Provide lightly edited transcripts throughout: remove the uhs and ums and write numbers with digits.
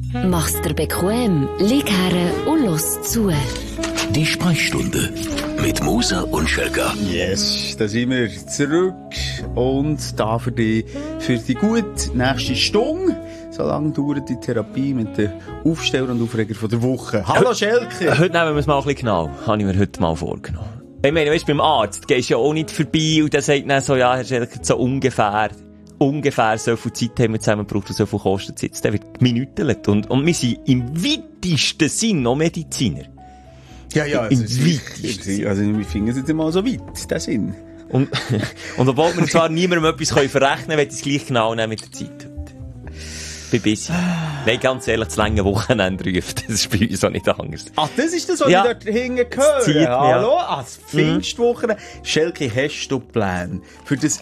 Mach's dir bequem, lieg her und los zu. Die Sprechstunde mit Musa und Schelka. Yes, da sind wir zurück und da für die gute nächste Stunde. So lange dauert die Therapie mit den Aufsteller und Aufreger von der Woche. Hallo Schelke! Heute nehmen wir es mal ein bisschen genau. Habe ich mir heute mal vorgenommen. Ich meine, weißt du, beim Arzt gehst du ja auch nicht vorbei und der sagt dann so, ja, Herr Schelke, so ungefähr so viel Zeit haben wir zusammen gebraucht und so viel kostet es jetzt. Der wird geminütelt. Und wir sind im weitesten Sinn noch Mediziner. Ja, im weitesten. Also wir finden es jetzt mal so weit, der Sinn. Und obwohl wir zwar niemandem etwas verrechnen können, will ich es gleich genau nehmen mit der Zeit. Bin busy. Nein, ganz ehrlich, das lange Wochenende ruft. Das ist bei uns auch nicht anders. Ach, das ist das, was ja. ich dort hinten höre. Hallo? Ah, das Pfingstwochenende. Schelke, hast du Pläne für das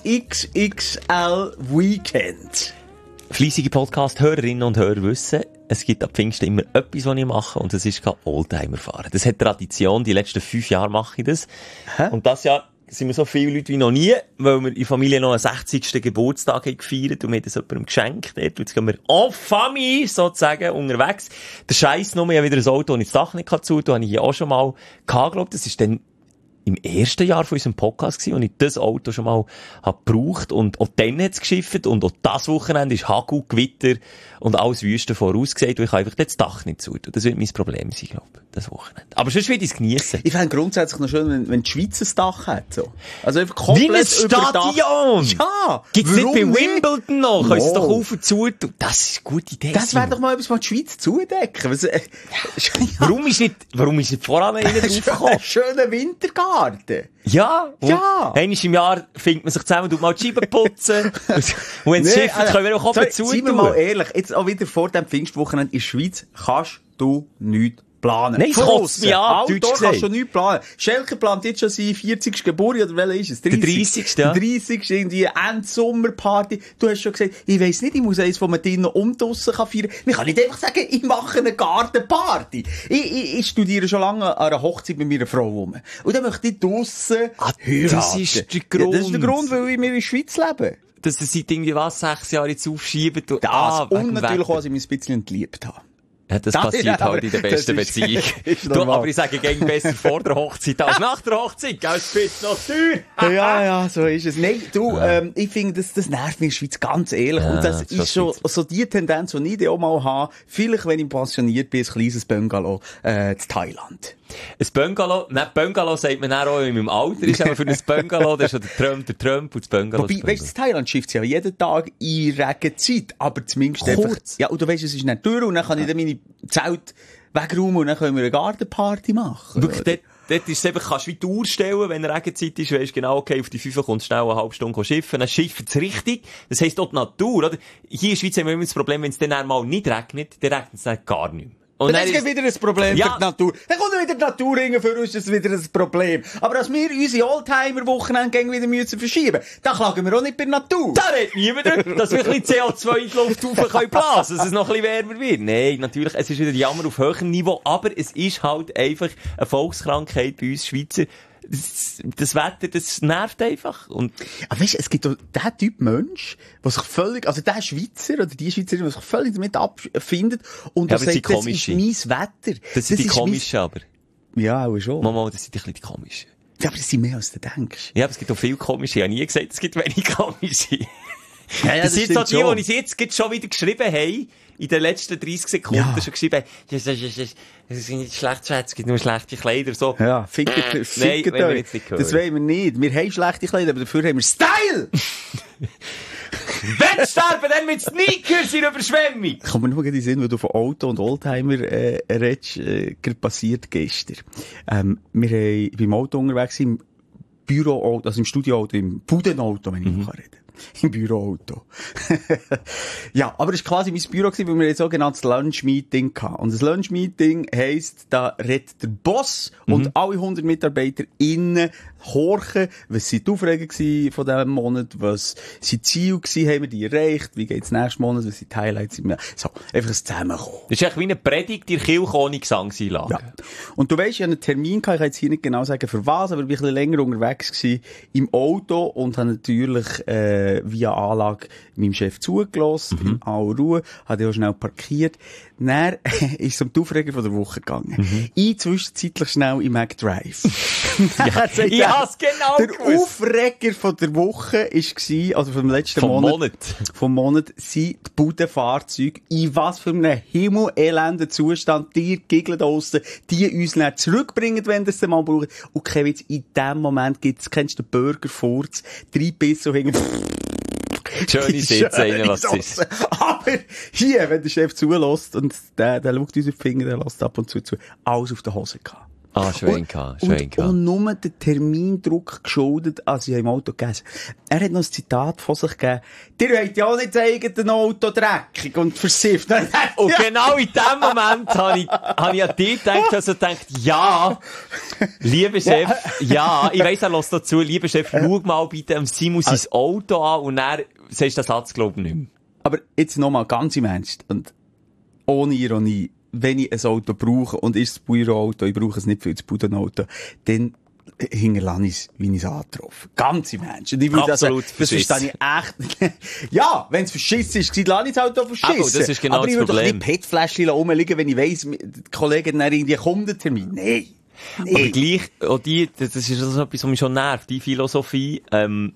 XXL-Weekend? Fleissige Podcast-Hörerinnen und Hörer wissen, es gibt ab Pfingsten immer etwas, was ich mache, und das ist Oldtimer fahren. Das hat Tradition, die letzten 5 Jahre mache ich das. Hä? Und das Jahr sind wir so viele Leute wie noch nie, weil wir in der Familie noch einen 60. Geburtstag haben gefeiert und wir haben das jemandem geschenkt. Jetzt gehen wir en famille, sozusagen, unterwegs. Der Scheiß nur, ich habe wieder ein Auto, das ich das Dach nicht zutun kann, habe ich hier auch schon mal gehabt, glaube ich. Das ist dann im ersten Jahr von unserem Podcast gewesen, und ich das Auto schon mal habe gebraucht, und auch dann hat es geschifft, und auch das Wochenende ist Hagel, Gewitter und alles Wüste vorausgesagt, und ich kann einfach das Dach nicht zutun. Das wird mein Problem sein, glaube ich, das Wochenende. Aber sonst will ich es geniessen. Ich fände grundsätzlich noch schön, wenn die Schweiz ein Dach hat, so. Also einfach komplett wie ein Stadion! Ja! Gibt's nicht bei nicht? Wimbledon noch? Können sie doch auf und zu tun? Das ist eine gute Idee. Das wäre doch mal etwas, was die Schweiz zudecken. Was, Warum ist nicht voran einer draufgekommen? Ein schöner Wintergarten. Ja! Ja! Einmal im Jahr findet man sich zusammen und mal die Scheiben putzen. Und wenn es schifft, können wir auch oben zu tun. Seien wir mal ehrlich, jetzt auch wieder vor dem Pfingstwochenende in der Schweiz kannst du nichts planen. Nein, es kotzt mich an, Outdoor kannst du nichts planen. Schelke plant jetzt schon seinen 40. Geburtstag, oder welcher ist es? 30. Der 30. Ja. Der 30. irgendwie Endsommerparty. Du hast schon gesagt, ich weiss nicht, ich muss eins, wo man drinnen und draussen feiern kann. Man kann nicht einfach sagen, ich mache eine Gartenparty. Ich studiere schon lange an einer Hochzeit mit meiner Frau rum. Und dann möchte ich draussen heiraten. Das ist der Grund. Ja, das ist der Grund, weil wir in der Schweiz leben. Dass ihr seit irgendwie 6 Jahre jetzt aufschiebt. Und natürlich auch, dass ich mich ein bisschen entliebt habe. Ja, das passiert halt in der besten Beziehung. Du, aber ich sage, gegen besser vor der Hochzeit als nach der Hochzeit. Gell, es wird noch teuer. Ja, so ist es. Nein, du, ich finde, das nervt mich in der Schweiz, ganz ehrlich. Ja, und das ist schon so die Tendenz, die ich auch mal habe. Vielleicht, wenn ich pensioniert bin, ein kleines Bungalow, in Thailand. Ein Bungalow, nicht Bungalow sagt man auch in meinem Alter, ist aber für ein Bungalow, das ist schon der Trump und das Bungalow. Wobei, weißt du, das Thailand schifft ja jeden Tag in Regenzeit, aber zumindest kurz. Einfach, ja, und du weißt, es ist nicht durch, und dann kann ich dann meine Zelt wegräumen und dann können wir eine Gartenparty machen. Wirklich, dort ist es einfach, kannst du wie die Uhr stellen, wenn Regenzeit ist, weisst genau, okay, auf die 5 kommst du schnell eine halbe Stunde schiffen, dann schifft es richtig. Das heisst, dort die Natur, oder? Hier in der Schweiz haben wir immer das Problem, wenn es dann einmal nicht regnet, dann regnet es dann gar nicht mehr. Und dann ist wieder ein Problem für die Natur. Dann kommt wieder die Natur rein, für uns ist es wieder ein Problem. Aber dass wir unsere Oldtimer-Wochenende wieder müssen verschieben, da klagen wir auch nicht bei der Natur. Da redet niemand, dass wir ein bisschen CO2 in die Luft rauf können blasen, dass es noch ein bisschen wärmer wird. Nein, natürlich, es ist wieder Jammer auf höherem Niveau, aber es ist halt einfach eine Volkskrankheit bei uns Schweizer. Das Wetter, das nervt einfach. Und aber weißt du, es gibt doch den Typ Mensch, der sich völlig, also der Schweizer oder die Schweizerin, die sich völlig damit abfindet und ja, sagt, das ist mein Wetter. Das sind die komischen, aber. Ja, auch schon. Mama, das sind ein bisschen die komischen. Ja, aber das sind mehr als du denkst. Ja, aber es gibt auch viele komische. Ich habe nie gesagt, es gibt wenig komische. Ja, das sind so die ich jetzt schon wieder geschrieben habe, in den letzten 30 Sekunden schon geschrieben habe, das ist nicht schlecht, Schatz, es gibt nur schlechte Kleider, so. Ja, fickt Nein, wollen wir jetzt nicht hören. Das wollen wir nicht. Wir haben schlechte Kleider, aber dafür haben wir Style! Wenn sterben, dann mit Sneakers in Überschwemmung! Kann man nur in den Sinn, weil du von Auto und Oldtimer redest, passiert gestern. Wir haben beim Auto unterwegs im Büroauto, also im Studioauto, im Budenauto, wenn ich noch reden kann. Im Büroauto. Ja, aber es war quasi mein Büro, weil wir ein sogenanntes Lunch-Meeting hatten. Und das Lunch-Meeting heisst, da redet der Boss und alle 100 Mitarbeiter innen horchen, was sind die Aufregungen von diesem Monat, was sind die Ziele gewesen, haben wir die erreicht, wie geht's nächsten Monat, was sind die Highlights, so, einfach ein Zusammenkommen. Das ist echt wie eine Predigt in der Kirche ohne Gesangseinlage. Ja. Und du weisst, ich habe einen Termin gehabt, ich kann jetzt hier nicht genau sagen, für was, aber ich war ein bisschen länger unterwegs gewesen, im Auto und habe natürlich, via Anlage meinem Chef zugelassen, in aller Ruhe, hat auch schnell parkiert. Dann ist es um die Aufreger von der Woche gegangen. Ich zwischenzeitlich schnell im McDrive. Ich hab's genau Der gewusst. Aufreger von der Woche war, also vom letzten vom Monat, sind die Budenfahrzeuge, in was für einem himmelelenden Zustand die giggeln draussen, die uns dann zurückbringen, wenn das mal brauchen. Und kein Witz, in dem Moment gibt's, kennst du den Burgerfurz, 3 Biss so hinten. Schöne Sitze rein, was es ist. Aber hier, wenn der Chef zulässt und der schaut uns auf die Finger, der lässt ab und zu, alles auf der Hose gehabt. Ah, Schwenka. Und nur den Termindruck geschuldet, als ich im Auto gegessen. Er hat noch ein Zitat von sich gegeben. Ihr wollt ja auch nicht sagen, ein Auto dreckig und versifft. Und genau in dem Moment habe ich an dich gedacht, ja, lieber Chef, ja, ich weiss, er lässt dazu, lieber Chef, schau mal bitte Simon sein Auto an und dann sagst du den Satz, glaube ich, nicht mehr. Aber jetzt nochmal ganz im Ernst und ohne Ironie. Wenn ich ein Auto brauche, und ist das Büroauto, ich brauche es nicht für das Budenauto, dann hinterlasse ich es, wie ich es angetroffen. Ganz im Ernst. Und ich würde absolut das verstehe ich echt. Ja, wenn es verschissen ist, lasse ich das Auto verschissen. Aber das ist genau aber das ich würde doch Problem. nicht PET-Fläschchen rumliegen, wenn ich weiss, die Kollegen dann irgendwie kommt der Termin. Nein. Aber gleich, auch das ist so etwas, was mich schon nervt, die Philosophie, eben,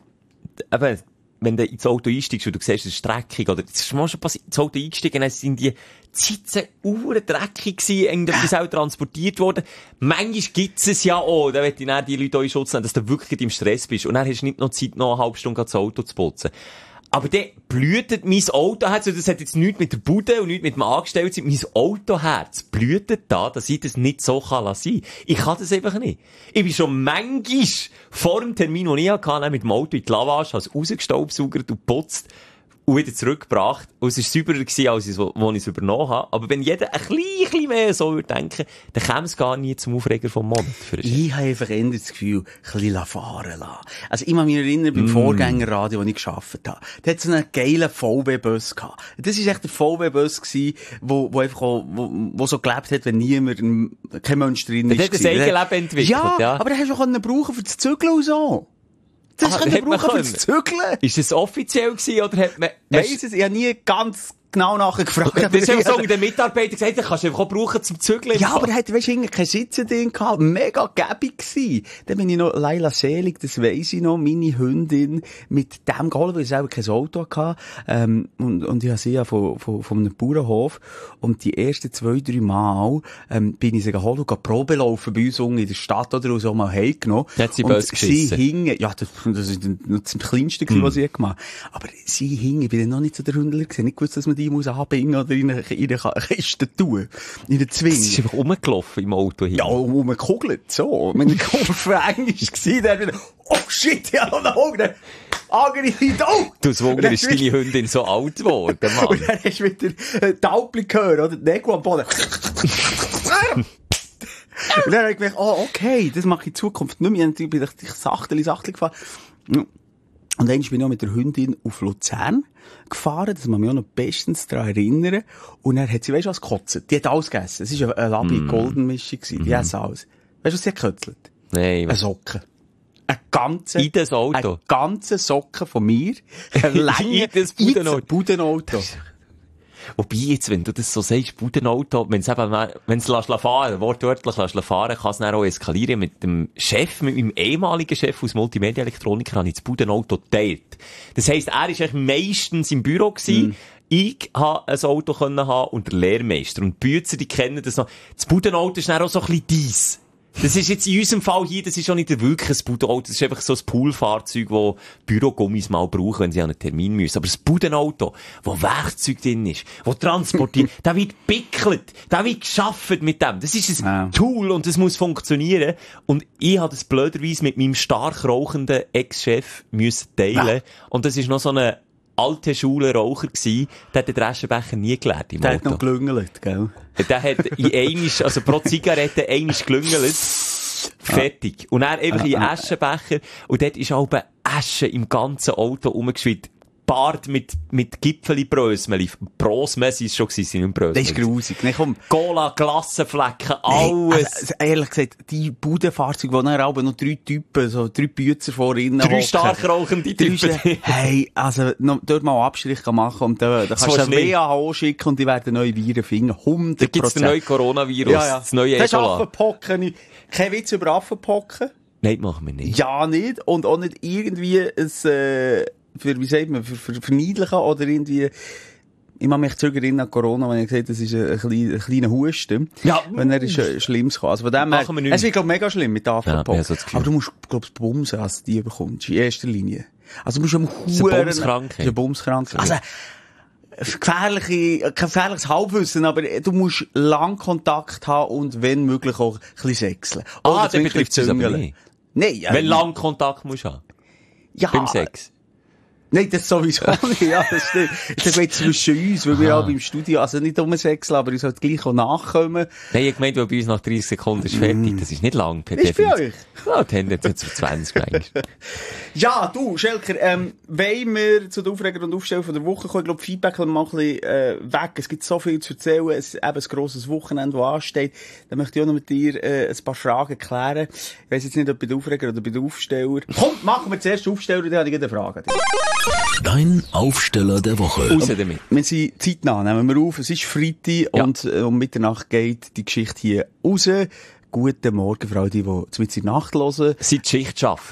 wenn du ins Auto einsteigst und du siehst, es ist dreckig, oder, das ist mal schon passiert, ins Auto eingestiegen, dann sind die Sitze dreckig gewesen, irgendetwas auch transportiert worden. Manchmal gibt's es ja auch, da möchte ich dann die Leute auch in Schutz nehmen, dass du wirklich im Stress bist. Und dann hast du nicht noch Zeit, noch eine halbe Stunde das Auto zu putzen. Aber dann blühtet mein Autoherz, und das hat jetzt nichts mit der Bude und nichts mit dem Angestellten, mein Autoherz blühtet da, dass ich das nicht so sein kann. Ich kann das einfach nicht. Ich bin schon manchmal vor dem Termin, den ich hatte, mit dem Auto in die Lavage, habe es rausgestaubsaugert und putzt und wieder zurückgebracht. Und es war sauberer gewesen, als ich es übernommen habe. Aber wenn jeder ein bisschen mehr so würde denken, dann käme es gar nie zum Aufreger vom Monat. Ich habe einfach eher das Gefühl, ein bisschen fahren lassen. Also ich kann mich erinnern, beim Vorgängerradio, wo ich gearbeitet habe, da hat so einen geilen VW-Bus gehabt. Das war echt der VW-Bus gewesen, wo einfach auch, wo so gelebt hat, wenn niemand, kein Mensch drin ist. Der hat das Eigenleben entwickelt, ja. Aber den hast du auch brauchen für das Zügeln und so. Das können wir brauchen für das Zügeln. Ist das offiziell gewesen, oder hat man... Weiss es, ich habe nie ganz genau nachgefragt. Das ist ja so, wie der Mitarbeiter gesagt hat, kannst du einfach auch brauchen zum Zügeln. Ja, aber er hat, weisst du, kein Sitzen drin gehabt. Mega gäbig gewesen. Dann bin ich noch Leila Selig, das weiss ich noch, meine Hündin, mit dem geholt, weil ich selber kein Auto hatte. Und ich habe sie ja von einem Bauernhof. Und die ersten 2-3 Mal, bin ich sie geholt und Probe laufen bei uns unten in der Stadt oder so mal heimgenommen. Hat sie böse geschissen? Sie hingen, ja, das ist noch das Kleinste gewesen, was ich gemacht habe. Aber sie hingen, ich bin dann noch nicht so der Hündler gewesen. Nicht gewusst, dass man die muss anbinden oder in eine Kiste tun. In den Zwing. Sie ist einfach rumgelaufen im Auto hin. Ja, rumgekugelt, so. Mein Kopf war Englisch gewesen, dann wieder, oh shit, ja, noch Augen. Angriff, oh! Du, das Wunder ist deine Hündin so alt geworden, Mann. Und dann hast du wieder Taubli gehört, oder? Die Nägel am Boden. Und dann habe ich gedacht, oh, okay, das mache ich in Zukunft nicht mehr. Ich bin sachtelig gefahren. Und dann bin ich auch mit der Hündin auf Luzern gefahren, das man mich auch noch bestens daran erinnern. Und dann hat sie, weisst du was, gekotzt? Die hat alles gegessen. Es war eine Labi-Golden-Mischung gewesen. Die essen alles. Weisst du, was sie hat gekötzelt? Nein. Eine Socke. In das Auto? Eine ganze Socke von mir. In das Budenauto. Budenauto. Wobei jetzt, wenn du das so sagst, Budenauto, wenn es fahren, wortwörtlich fahren, kann es dann auch eskalieren. Mit dem Chef, mit meinem ehemaligen Chef aus Multimedia-Elektroniker, habe ich das Budenauto geteilt. Das heisst, er war eigentlich meistens im Büro gewesen. Ich konnte ein Auto haben und der Lehrmeister. Und die Bützer, die kennen das noch. Das Budenauto ist dann auch so ein bisschen dies. Das ist jetzt in unserem Fall hier, das ist auch nicht wirklich ein Budenauto, das ist einfach so ein Poolfahrzeug, das Bürogummis mal brauchen, wenn sie an einen Termin müssen. Aber das Budenauto, wo Werkzeug drin ist, wo transportiert, da wird gepickelt, da wird geschafft mit dem. Das ist ein Tool und das muss funktionieren. Und ich habe das blöderweise mit meinem stark rauchenden Ex-Chef müssen teilen. Und das ist noch so eine alte Schule Raucher gsi, der hat den Aschenbecher nie geleert im Auto. Der hat noch gelüngelt, gell? Der hat also pro Zigarette einisch gelüngelt. Fertig. Und dann einfach in Aschenbecher. Und dort ist auch Asche im ganzen Auto rumgeschwitzt. Bart mit Gipfeli Brösmeli. Brosmessi ist schon gewesen, nicht Brösmeli. Das ist grusig. Nee, komm. Cola, Glassenflecken, alles. Also, ehrlich gesagt, die Budenfahrzeuge, wo dann aber noch 3 Typen, so 3 Bützer vorne 3 stark rauchende Typen. Hey, also, dort mal einen Abstrich machen und da kannst du eine WHO schicken und die werden neue Viren finden. 100%. Da gibt's den neuen Coronavirus, das neue Ebola. Das ist Affenpocken. Kein Witz über Affenpocken. Nein, machen wir nicht. Ja, nicht. Und auch nicht irgendwie wie sagt man, für verniedlichen oder irgendwie, ich mag mich zurückerinnern an Corona, wenn ich gesagt habe, das ist ein kleiner Husten. Ja. Wenn er ist Schlimmes gekommen. Also von dem her, es wird, glaub ich, mega schlimm mit der Affenpocken. Ja, so aber du musst, glaub ich, bumsen, als du die bekommst. In erster Linie. Also du musst am Huren. Das ist eine Bumskrankheit. Das ist eine Bumskrankheit. Also, kein gefährliches Halbwissen, aber du musst lang Kontakt haben und wenn möglich auch ein bisschen sexeln. Oder das betrifft es aber nicht. Nein. Wenn lang Kontakt musst haben. Ja. Beim Sex. Nein, das sowieso nicht. Ja, das stimmt. Das geht zwischen uns, weil wir auch beim Studio, also nicht sexeln, aber uns halt gleich auch nachkommen. Nein, ich meinte, bei uns nach 30 Sekunden ist fertig. Das ist nicht lang, per Definition. Ist bei euch? Ja, tendenziell zu 20 eigentlich. Ja, du, Schelker, wollen wir zu den Aufreger und Aufsteller von der Woche kommen? Ich glaube, Feedback kommt mal ein bisschen weg. Es gibt so viel zu erzählen. Es ist eben ein grosses Wochenende, das ansteht. Da möchte ich auch noch mit dir ein paar Fragen klären. Ich weiss jetzt nicht, ob bei den Aufreger oder bei den Aufsteller. Komm, machen wir zuerst den Aufsteller, dann habe ich eine Frage. Dein Aufsteller der Woche. Raus damit. Wir sind zeitnah, nehmen wir auf. Es ist Freitag und um Mitternacht geht die Geschichte hier raus. Guten Morgen, Frau, die mit in der Nacht hören. Das sind Schichtschaffer.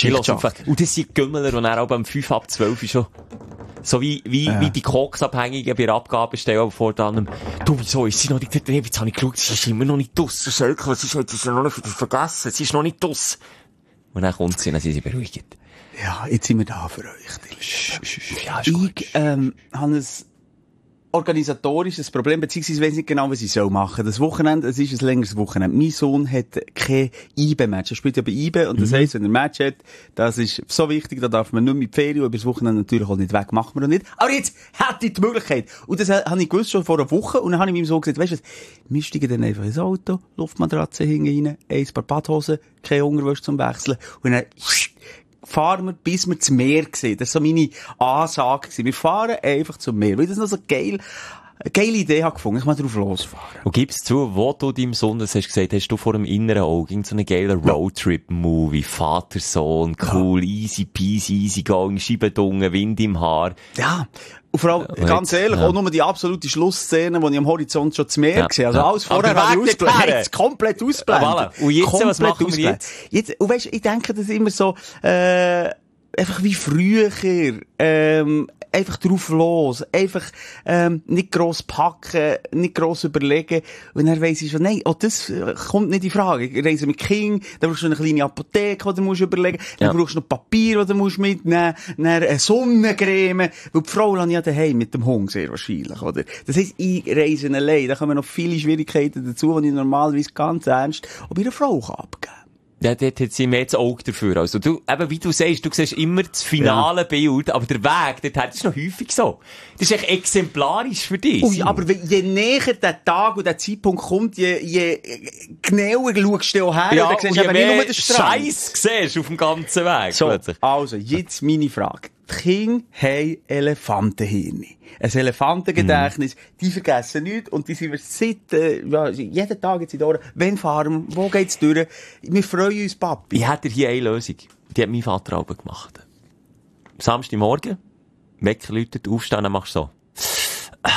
Und das sind Gümmeler, die dann auch beim 5 ab 12 schon, so wie die Koksabhängigen bei der Abgabestelle vor dann, du, wieso ist sie noch nicht drin? Jetzt habe ich geschaut, sie ist immer noch nicht draus. Schelke, was ist jetzt? Sie ist noch nicht vergessen. Sie ist noch nicht draus. Und dann kommt sie und dann sind sie beruhigt. Ja, jetzt sind wir da für euch. Ja, ich habe ein organisatorisches Problem, beziehungsweise ich weiss nicht genau, was ich machen soll. Das Wochenende, es ist ein längeres Wochenende. Mein Sohn hat kein IBE-Match. Er spielt ja bei IBE und das heisst, wenn er ein Match hat, das ist so wichtig, da darf man nicht mit Ferien, über das Wochenende natürlich auch nicht weg, machen wir noch nicht. Aber jetzt hätte ich die Möglichkeit. Und das habe ich gewusst schon vor einer Woche und dann habe ich meinem Sohn gesagt, weisst du was, wir steigen dann einfach ins Auto, Luftmatratze hinten rein, ein paar Badhosen, keine Unterwäsche zum Wechseln und dann fahren wir, bis wir zum Meer sehen. Das war so meine Ansage. Wir fahren einfach zum Meer. Weil ich das noch so eine geile Idee habe gefunden. Ich mal drauf losfahren. Und gib's zu, wo du deinem Sohn das hast gesagt, hast du vor dem inneren Auge so einen geilen Roadtrip-Movie, Vater, Sohn, cool, easy peasy, easy going, Schiebedungen, Wind im Haar. Ja. Und vor allem, ganz ehrlich, auch nur die absolute Schlussszene, die ich am Horizont schon zu Meer gesehen habe. Also alles vorher habe ich ausgeblendet. Komplett ausgeblendet. Und jetzt, was machen wir jetzt? Und weisst, ich denke, das ist immer so, einfach wie früher, einfach drauf los, einfach, nicht gross packen, nicht gross überlegen, und dann weiss ich schon, nein, das kommt nicht in Frage. Ich reise mit Kind, dann brauchst du eine kleine Apotheke, die du musst überlegen, dann brauchst du noch Papier, das du musst mitnehmen, dann eine Sonnencreme, weil die Frau lasse ja daheim mit dem Hund, sehr wahrscheinlich, oder? Das heisst, ich reise allein, da kommen noch viele Schwierigkeiten dazu, die ich normalerweise ganz ernst auch bei einer Frau abgeben kann. Ja, dort hat sie mehr das Auge dafür. Also du, eben wie du sagst, du siehst immer das finale Bild, aber der Weg, dort ist noch häufig so. Das ist echt exemplarisch für dich. Ui, aber je näher der Tag und der Zeitpunkt kommt, je genauer schaust du auch her, ja, und dann siehst du eben nicht nur den Strand. Scheiß siehst auf dem ganzen Weg. So, plötzlich. Also, jetzt meine Frage. Die Kinder haben Elefantenhirne. Ein Elefantengedächtnis, die vergessen nichts und die sind wir seit, jeden Tag jetzt in den Ohren. Wann fahren wir? Wo geht's durch? Wir freuen uns, Papi. Ich hätte hier eine Lösung. Die hat mein Vater auch gemacht. Samstagmorgen, Wecker läutet, aufstehen, dann machst du so.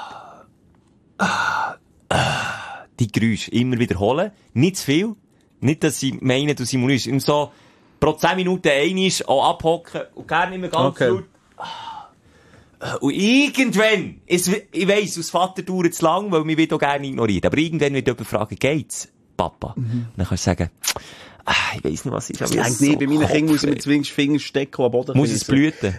Die Geräusche immer wiederholen. Nicht zu viel. Nicht, dass sie meinen, du simulierst. Und so, pro 10 Minuten einmal auch abhocken und gerne immer ganz laut. Und irgendwann, ich weiss, als Vater dauert es lang, weil wir auch gerne ignorieren. Aber irgendwann wird jemand fragen, geht's, Papa? Und dann kannst du sagen, ich weiss nicht, was ist. Ich denke nicht, bei meinen Kindern muss ich mit zwingend Finger stecken und am Boden muss es blüten.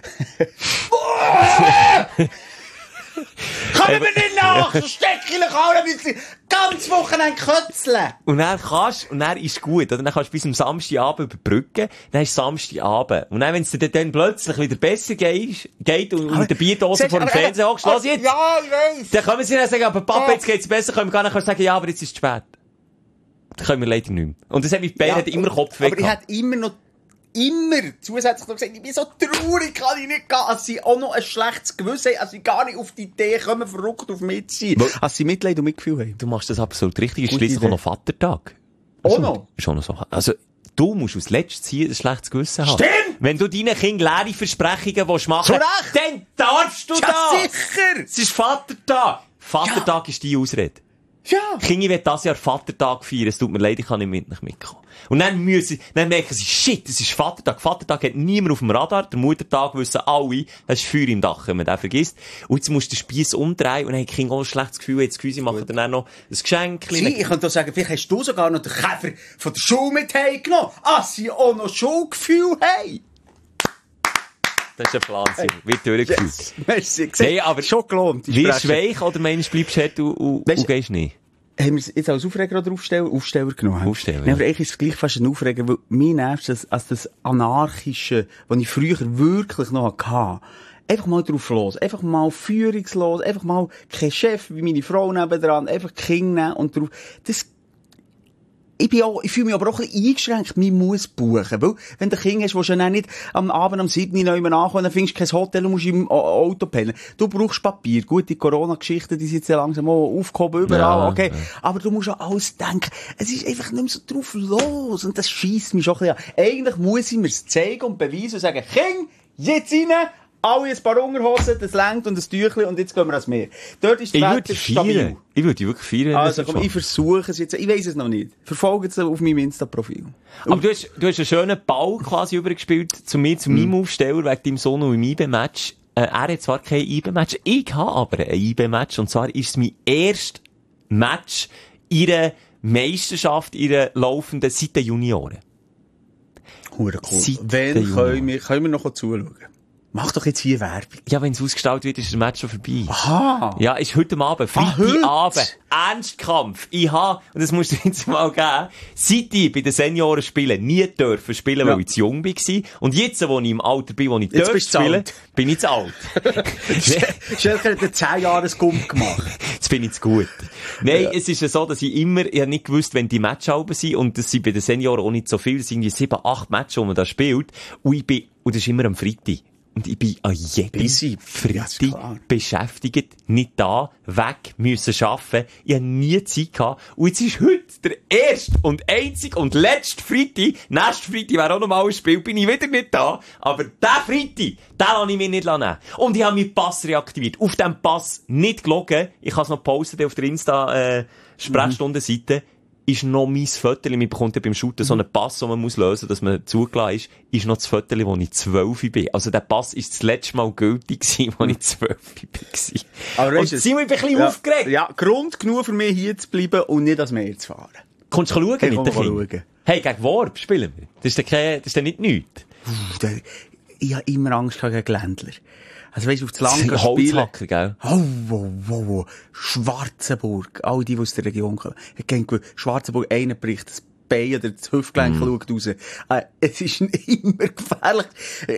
Kommen wir nicht nach! So stecklich auch ein bisschen ganz Wochenende kötzeln! Und dann ist gut, oder? Dann kannst du bis am Samstagabend überbrücken, dann ist Samstagabend. Und dann, wenn es dir dann plötzlich wieder besser geht und mit der Bierdose vor dem Fernseher hockst, los jetzt! Ja, ich weiss! Dann können sie dann sagen, aber Papa, jetzt geht's besser, können wir gar nicht sagen, ja, aber jetzt ist es spät. Dann können wir leider nicht mehr. Und das hat mich bei immer Kopf weg. Aber ich hätte immer noch immer zusätzlich noch gesagt, ich bin so traurig, kann ich nicht gehen, als sie auch noch ein schlechtes Gewissen haben, als sie gar nicht auf die Idee kommen, verrückt auf mich zu sein. Als sie Mitleid und Mitgefühl haben. Du machst das absolut richtig. Es ist schliesslich auch noch Vatertag. Auch noch? Ist auch noch so. Also, du musst als letztes hier ein schlechtes Gewissen haben. Stimmt! Wenn du deinen Kindern leere Versprechungen machen willst, dann darfst du ja, das! Sicher! Es ist Vatertag! Vatertag ist die Ausrede. Ja! Kinder will das Jahr Vatertag feiern, es tut mir leid, ich kann nicht mitkommen. Und dann merken sie, shit, es ist Vatertag. Vatertag hat niemand auf dem Radar, der Muttertag wissen alle, das ist Feuer im Dach, wenn man den vergisst. Und jetzt musst du den Spieß umdrehen und dann haben die Kinder auch ein schlechtes Gefühl, jetzt sie machen dann noch ein Geschenk. Ich könnte auch sagen, vielleicht hast du sogar noch den Käfer von der Schule mit heimgenommen, sie auch noch Schulgefühl haben. Das ist ein Plan, wie durchgeführt. Yes. Merci. Nee, aber schon gelohnt. Wirst du weich oder meinst du, bleibst hart und gehst nicht? Haben wir es jetzt als Aufreger oder Aufsteller genommen? Aufsteller, ja. Aber eigentlich ist es gleich fast ein Aufreger, weil mir nervt es als das Anarchische, was ich früher wirklich noch hatte. Einfach mal drauf los. Einfach mal führungslos. Einfach mal kein Chef wie meine Frau nebendran. Einfach Kinder nehmen und drauf. Ich fühle mich aber auch ein bisschen eingeschränkt. Man muss buchen. Weil, wenn du ein Kind hast, willst du dann nicht am Abend um 7 Uhr neu nachkommen, dann findest du kein Hotel und musst im Auto pennen. Du brauchst Papier. Gut, die Corona-Geschichten, die sind jetzt langsam auch aufgehoben überall, ja, okay. Ja. Aber du musst an alles denken. Es ist einfach nicht mehr so drauf los. Und das scheisst mich schon ein bisschen an. Eigentlich muss ich mir's zeigen und beweisen und sagen, Kind, jetzt rein! Alle ein paar Unterhosen, das längt und ein Tüchli und jetzt gehen wir ans Meer. Dort ist das Wetter stabil. Ich würde wirklich feiern. Also komm, ich versuche es jetzt. Ich weiss es noch nicht. Verfolge es auf meinem Insta-Profil. Aber du hast einen schönen Ball quasi übergespielt zu meinem Aufsteller wegen deinem Sohn und im IB-Match. Er hat zwar kein IB-Match, ich habe aber ein IB-Match. Und zwar ist es mein erstes Match in der Meisterschaft, in der laufenden seit den Junioren. Hure cool. Wann können wir noch zuschauen? Mach doch jetzt hier Werbung. Ja, wenn es ausgestellt wird, ist das Match schon vorbei. Aha. Ja, ist heute Abend, Freitagabend, Ernstkampf. Ich habe, und das musst du jetzt mal geben, seit ich bei den Senioren spielen nie dürfen spielen, weil ich zu jung war. Und jetzt, wo ich im Alter bin, wo ich dürfen spielen, bin ich zu alt. Schelker hat 10 Jahre ein Gump gemacht. Jetzt bin ich zu gut. Nein, es ist ja so, dass ich habe nicht gewusst, wenn die Matchalben sind, und das sind bei den Senioren auch nicht so viel, das sind irgendwie 7, 8 Matches, wo man da spielt, und das ist immer am Freitag. Und ich bin an jedem Freitag beschäftigt, nicht da, weg, müssen arbeiten. Ich habe nie Zeit gehabt. Und jetzt ist heute der erste und einzige und letzte Freitag. Nächste Freitag wäre auch nochmal ein Spiel, bin ich wieder nicht da. Aber der Freitag, den lasse ich mir nicht nehmen. Und ich habe meinen Pass reaktiviert. Auf dem Pass nicht gelogen. Ich kann es noch posten auf der Insta-Sprechstundenseite. Ist noch mein Viertel, man bekommt ja beim Shooten so einen Pass, den man muss lösen, dass man zugelassen ist noch das Viertel, wo ich 12 bin. Also der Pass ist das letzte Mal gültig gewesen, wo ich 12 war. Aber und sind wir ein bisschen aufgeregt. Ja, Grund genug für mich hier zu bleiben und nicht ans Meer zu fahren. Kommst du schauen mit den Kindern? Hey, gegen Worp spielen wir. Das ist dann nicht nichts. Ich habe immer Angst gegen Ländler. Also weisst du, auf das Land spielen. Holzhacker, gell? Oh. Schwarzenburg. All die aus der Region kommen. Ich kenne Schwarzenburg, einer bricht das Bein oder das Hüftgelenk schaut raus. Es ist immer gefährlich.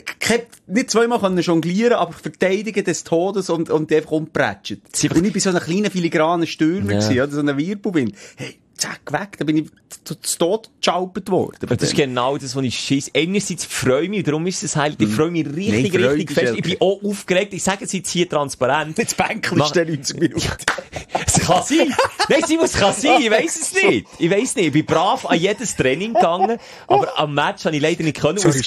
Nicht zweimal können jonglieren, aber verteidigen des Todes und einfach umprätschen. Und ich bin so ein kleiner filigraner Stürmer gewesen, oder so ein Wirbelwind. Hey, zack, weg, da bin ich zu Tod geschaupert worden. Das ist genau das, was ich schiss. Einerseits freue ich mich, darum ist es halt, ich freue mich richtig fest. Ich bin auch aufgeregt. Ich sage es jetzt hier transparent. Jetzt bänkelst du 90 Minuten. Es kann sein. Nein, Simon, es kann sein. Ich weiss es nicht. Ich bin brav an jedes Training gegangen, aber am Match habe ich leider nicht können. Sorry,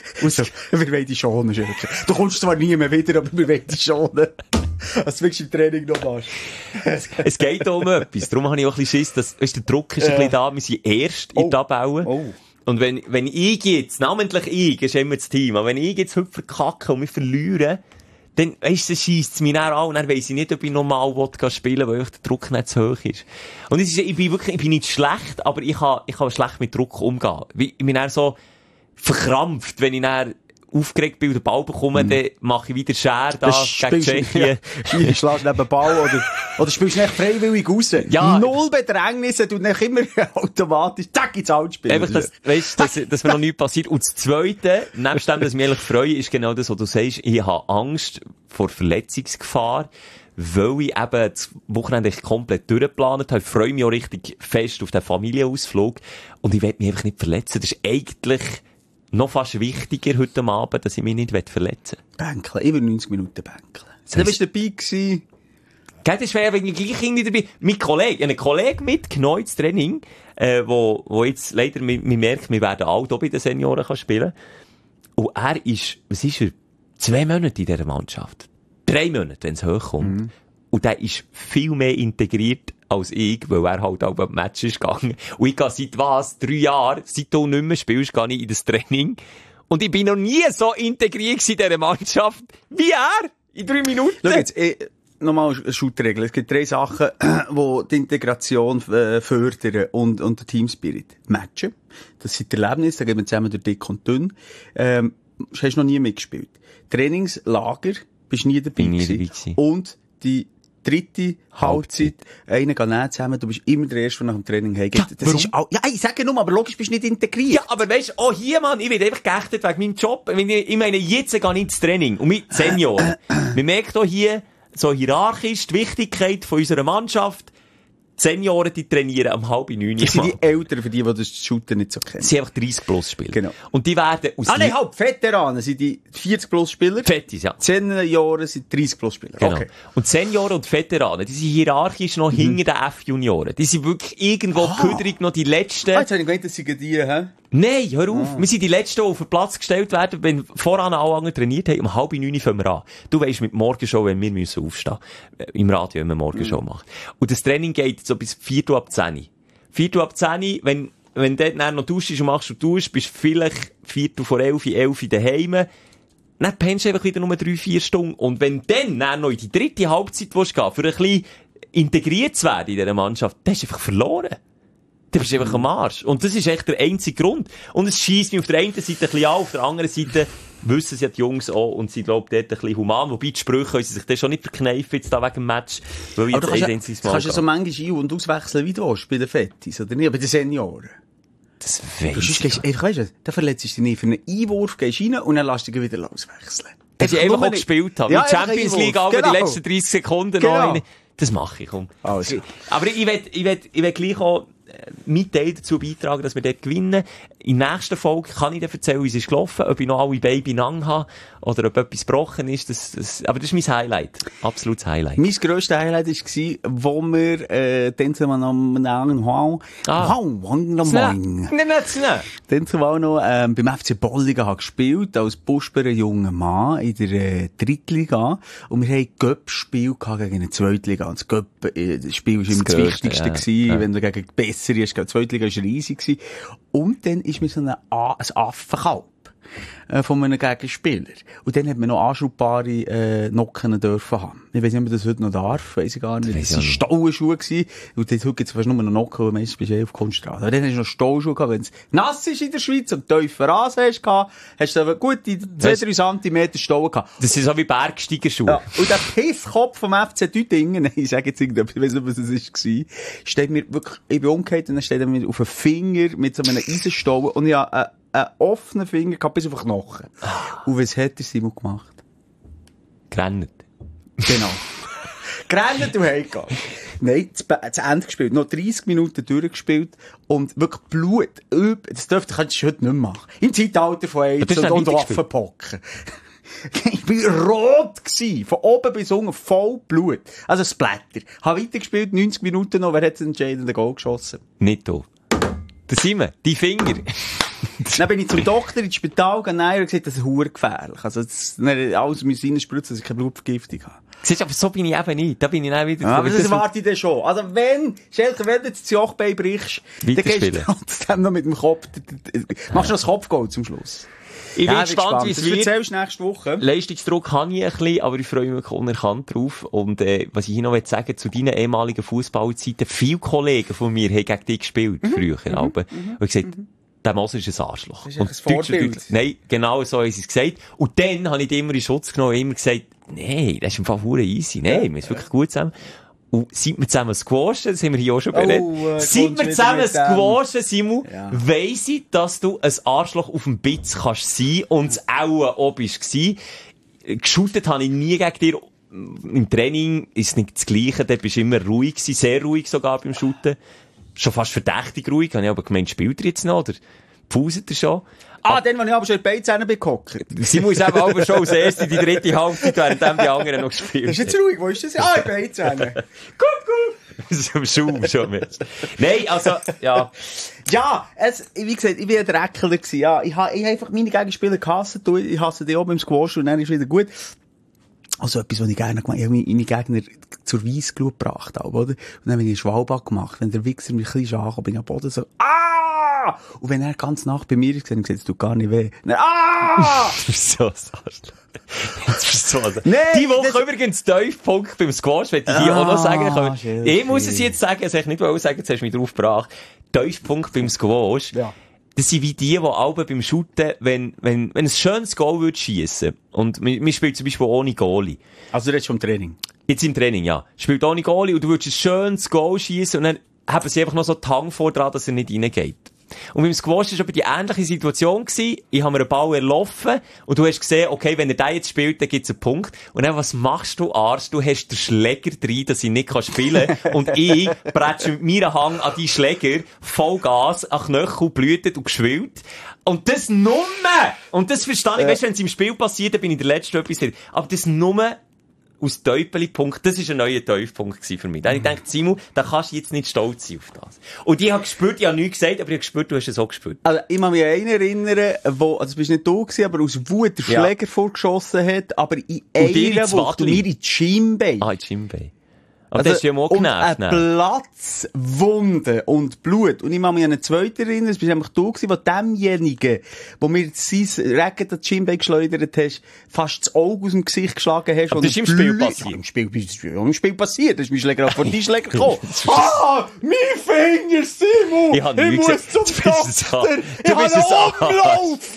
wir wollen dich schonen, Schelke. Du kommst zwar nie mehr wieder, aber wir wollen dich schonen. Als du wirklich im Training noch machst. Es geht auch um etwas. Darum habe ich auch ein bisschen Schiss, dass, der Druck ist ein bisschen da. Wir sind erst in der Tabelle. Und wenn ich jetzt, namentlich ich, ist immer das Team, aber wenn ich jetzt heute verkacke und wir verlieren, dann, weisst du, scheisst es mich dann an und dann weiss ich nicht, ob ich normal spielen will, weil der Druck nicht zu hoch ist. Und ich bin nicht schlecht, aber ich kann schlecht mit Druck umgehen. Ich bin dann so verkrampft, wenn ich dann aufgeregt bin und den Ball bekomme, dann mache ich wieder Schere da gegen Tschechien. Du schlägst neben den Ball oder spielst nicht freiwillig raus. Ja. Null Bedrängnisse, du nicht immer automatisch, zack, ins Outspiel. Einfach, dass mir noch nichts passiert. Und das Zweite, nebst dem, dass ich mich ehrlich freue, ist genau das, was du sagst, ich habe Angst vor Verletzungsgefahr, weil ich eben das Wochenende komplett durchgeplant habe. Ich freue mich auch richtig fest auf den Familienausflug und ich will mich einfach nicht verletzen. Das ist eigentlich noch fast wichtiger heute Abend, dass ich mich nicht verletzen will. Bänkeln. Ich will 90 Minuten bänkeln. Du bist dabei gewesen. Gell, das wäre wegen gleich irgendwie dabei. Mein Kollege, einen Kollegen mitgenommen ins Training, wo jetzt leider, man merkt, wir werden alt auch bei den Senioren spielen. Und er ist, was ist er? 2 Monate in dieser Mannschaft. 3 Monate, wenn es hochkommt. Mhm. Und der ist viel mehr integriert als ich, weil er halt auch beim Match ist gegangen. Und ich gehe seit 3 Jahren, seit du nicht mehr spielst, gehe ich in das Training. Und ich bin noch nie so integriert in dieser Mannschaft wie er in 3 Minuten. Schau jetzt, nochmal eine Schuttregel. Es gibt 3 Sachen, die die Integration fördern und den Teamspirit. Matchen. Das sind Erlebnisse, da gehen wir zusammen durch dick und dünn. Hast noch nie mitgespielt. Trainingslager, bist nie dabei gewesen. Und die 3. Halbzeit, einer geht nicht zusammen, du bist immer der Erste, der nach dem Training heimgeht. Ja, das ist auch, ja, ich sage nur, aber logisch bist du nicht integriert. Ja, aber weisst, auch hier, Mann, ich werde einfach geächtet wegen meinem Job. Ich meine, jetzt gehe ich ins Training. Und mit Senioren. Man merkt auch hier, so hierarchisch, die Wichtigkeit von unserer Mannschaft. Die Senioren, die trainieren am 8:30. Das sind die Älteren, für die das Shooten nicht so kennen. Sie sind einfach 30+ Spieler. Genau. Und die werden aus... Veteranen sind die 40+ Spieler. Fettis, ja. Senioren sind 30+ Spieler. Genau. Okay. Und Senioren und Veteranen, die sind hierarchisch noch hinter den F-Junioren. Die sind wirklich irgendwo köderig noch die Letzten. Jetzt habe ich gemeint, das sind die, hä? Nein, hör auf. Wir sind die Letzten, die auf den Platz gestellt werden, wenn voran alle anderen trainiert haben. Um 8:30 fangen wir an. Du weisst, mit Morgenshow, wenn wir müssen aufstehen. Im Radio, wenn wir Morgenshow machen. Und das Training geht so bis 9:45. 9:45, wenn du dann noch duschst und machst und tust, bist du vielleicht 11:45 daheim. Dann pennst du einfach wieder nur 3-4 Stunden. Und wenn du dann noch in die 3. Halbzeit gehen willst, für ein bisschen integriert zu werden in dieser Mannschaft, dann hast du einfach verloren. Du bist einfach am Arsch. Und das ist echt der einzige Grund. Und es scheisst mich auf der einen Seite ein bisschen an, auf der anderen Seite wissen sie ja die Jungs auch und sie glauben dort ein bisschen human, wobei die Sprüche können sie sich dann schon nicht verkneifen jetzt da wegen dem Match, weil ich jetzt kannst du so manchmal ein- und auswechseln, wie du willst, bei den Fettis, oder nicht? Bei den Senioren. Das weiss ich. Weisst du, da verletzt du dich nicht für einen Einwurf, gehst rein und dann lässt du dich wieder auswechseln. Dass ich einfach auch gespielt habe. Ja, die Champions League, aber genau. die letzten 30 Sekunden noch. Das mache ich, komm. Also. Aber ich will gleich auch meinen Teil dazu beitragen, dass wir dort gewinnen. In der nächsten Folge kann ich dir erzählen, wie es ist gelaufen, ob ich noch alle Baby lang habe oder ob etwas gebrochen ist. Aber das ist mein Highlight. Absolutes Highlight. Mein grösstes Highlight war, wo wir, dann zumal noch, dann zumal noch, beim FC Bolligen haben gespielt, als Busper ein junger Mann in der Drittliga. Und wir haben Göpp-Spiel gegen eine Zweitliga. Und das Göpp-Spiel war immer das Wichtigste gewesen, wenn du gegen Bessere hast. Die Zweitliga war riesig gewesen. Und dann ist mir so ein Affenkalb von einem Gegenspieler. Und dann hat man noch anschaubbare Nocken dürfen haben. Ich weiss nicht, ob man das heute noch darf, weiss ich gar nicht. Das waren Staulschuhe gewesen. Und heute gibt es fast nur noch Nocken, weil meistens bist du auf Kunststraße. Aber dann hast du noch Staulschuhe gehabt. Wenn es nass ist in der Schweiz und tiefer Rasen hast du gute 2-3 cm Stauen gehabt. Das sind so wie Bergsteigerschuhe. Ja. Und der Pisskopf vom FC Düdingen, ich sage jetzt irgendetwas, ich weiss nicht, was es war, steht mir wirklich, ich bin umgekehrt und dann steht er mir auf den Finger mit so einem Eisenstauen und ich habe einen offenen Finger gehabt bis auf den Knochen. Und was hat der Simon gemacht? Gerannt. Genau. Gerannt und heimgegangen. Nein, zu Ende gespielt. Noch 30 Minuten durchgespielt. Und wirklich Blut. Das kannst du heute nicht mehr machen. Im Zeitalter von AIDS und Waffenpocken. Ich war rot gewesen. Von oben bis unten voll Blut. Also Splatter. Habe weitergespielt, 90 Minuten noch. Wer hat den entscheidenden Goal geschossen? Nicht du. Da sind wir. Die Finger. Dann bin ich zum Doktor ins Spital gegangen und gesagt, das ist verdammt gefährlich. Also, alles muss reinspritzen, dass ich keine Blutvergiftung habe. Siehst du, aber so bin ich eben nicht. Da bin ich dann wieder... Ja, aber das erwarte ich dann schon. Also Schelke, wenn du jetzt das Jochbein brichst, dann gehst du trotzdem noch mit dem Kopf, machst du noch das Kopfgoal zum Schluss. Ich bin gespannt, wie es wird. Das erzählst du nächste Woche. Leistungsdruck habe ich ein bisschen, aber ich freue mich unerkannt drauf. Und, was ich hier noch sagen will, zu deinen ehemaligen Fußballzeiten, viele Kollegen von mir haben gegen dich gespielt, früher. Und ich gesagt, der Moser ist ein Arschloch. Das ist ein Vorbild. Nein, genau so haben sie es gesagt. Und dann habe ich die immer in Schutz genommen und immer gesagt, nein, das ist im Fall verdammt easy. Nein, wir sind wirklich gut zusammen. Und seit wir zusammen squashen, das haben wir hier auch schon beredet, seit wir zusammen squashen, Simon, weiss ich, dass du ein Arschloch auf dem Bitz kannst sein und es auch bist gewesen. Geschootet habe ich nie gegen dir. Im Training ist es nicht das Gleiche, da bist du immer ruhig gewesen, sehr ruhig sogar beim Shooten. Schon fast verdächtig ruhig, habe ich aber gemeint, spielt er jetzt noch, oder? Pauset er schon. Dann, als ich aber schon in die Beizähne gehockt. Sie muss eben aber schon als erste die dritte Halbzeit, während die anderen noch gespielt haben. Das ist jetzt ruhig, wo ist das? In die Beizähne. Gut. Zum Schaum schon mit. Nein, also, ja. Ja, wie gesagt, ich war ein Dreckler gewesen. Ja, ich habe einfach meine Gegenspieler gehasst. Ich hasse die auch beim Squash und dann ist wieder gut. Also etwas, was ich gerne gemacht habe. Ich habe meine Gegner zur Weissglut gebracht, oder? Und dann habe ich einen Schwalbach gemacht. Wenn der Wichser mich ein bisschen ankommt, bin ich am Boden so, Und wenn er ganz nach bei mir ist, dann gesagt, es tut gar nicht weh. Dann, Du bist so Nein, die Woche übrigens Tiefpunkt beim Squash, möchte ich hier auch noch sagen. Ich muss es jetzt sagen, das ich nicht sagen, jetzt hast du mich drauf gebracht. Tiefpunkt beim Squash. Ja. Das sind wie die alle beim Shooten, wenn ein schönes Goal würde schiessen. Und man spielt zum Beispiel ohne Goalie. Also du redest vom Training? Jetzt im Training, ja. Spielt ohne Goalie und du würdest ein schönes Goal schiessen und dann haben sie einfach noch so die Hang vor dran, dass er nicht reingeht. Und beim Squash war aber die ähnliche Situation gewesen. Ich habe mir einen Ball erlaufen und du hast gesehen, okay, wenn er den jetzt spielt, dann gibt's einen Punkt. Und dann, was machst du, Arsch? Du hast den Schläger drin, dass ich nicht spielen kann. Und ich bretsche mit meinem Hang an die Schläger, Vollgas, an Knöchel, blühtet und geschwillt. Und das nur! Und das verstehe ich, weißt du, wenn es im Spiel passiert, dann bin ich der Letzte, etwas her. Aber das nur aus Teupeli-Punkt, das war ein neuer Tiefpunkt für mich. Da habe ich gedacht, Simon, da kannst du jetzt nicht stolz sein auf das. Und ich habe gespürt, ich habe nichts gesagt, aber ich habe gespürt, du hast es auch gespürt. Also, ich kann mich an einen erinnern, also, das bist nicht du gewesen, aber aus Wut der Schläger vorgeschossen hat, aber in einer Woche mir in die Schienbein. In die Schienbein. Aber das ist ja mal genervt. Und Platzwunde und Blut. Und ich kann mich an einen zweiten erinnern, das bist einfach du gewesen, wo demjenigen, wo mir sein Regen an die Schienbein geschleudert hast, fast das Auge aus dem Gesicht geschlagen hast. Aber das ist im Spiel passiert. Ja, im Spiel passiert. Das ist mein Schläger auch vor die Schläger gekommen. Mein Finger, Simon! Ich muss zum Doktor! Ich habe einen Umlauf!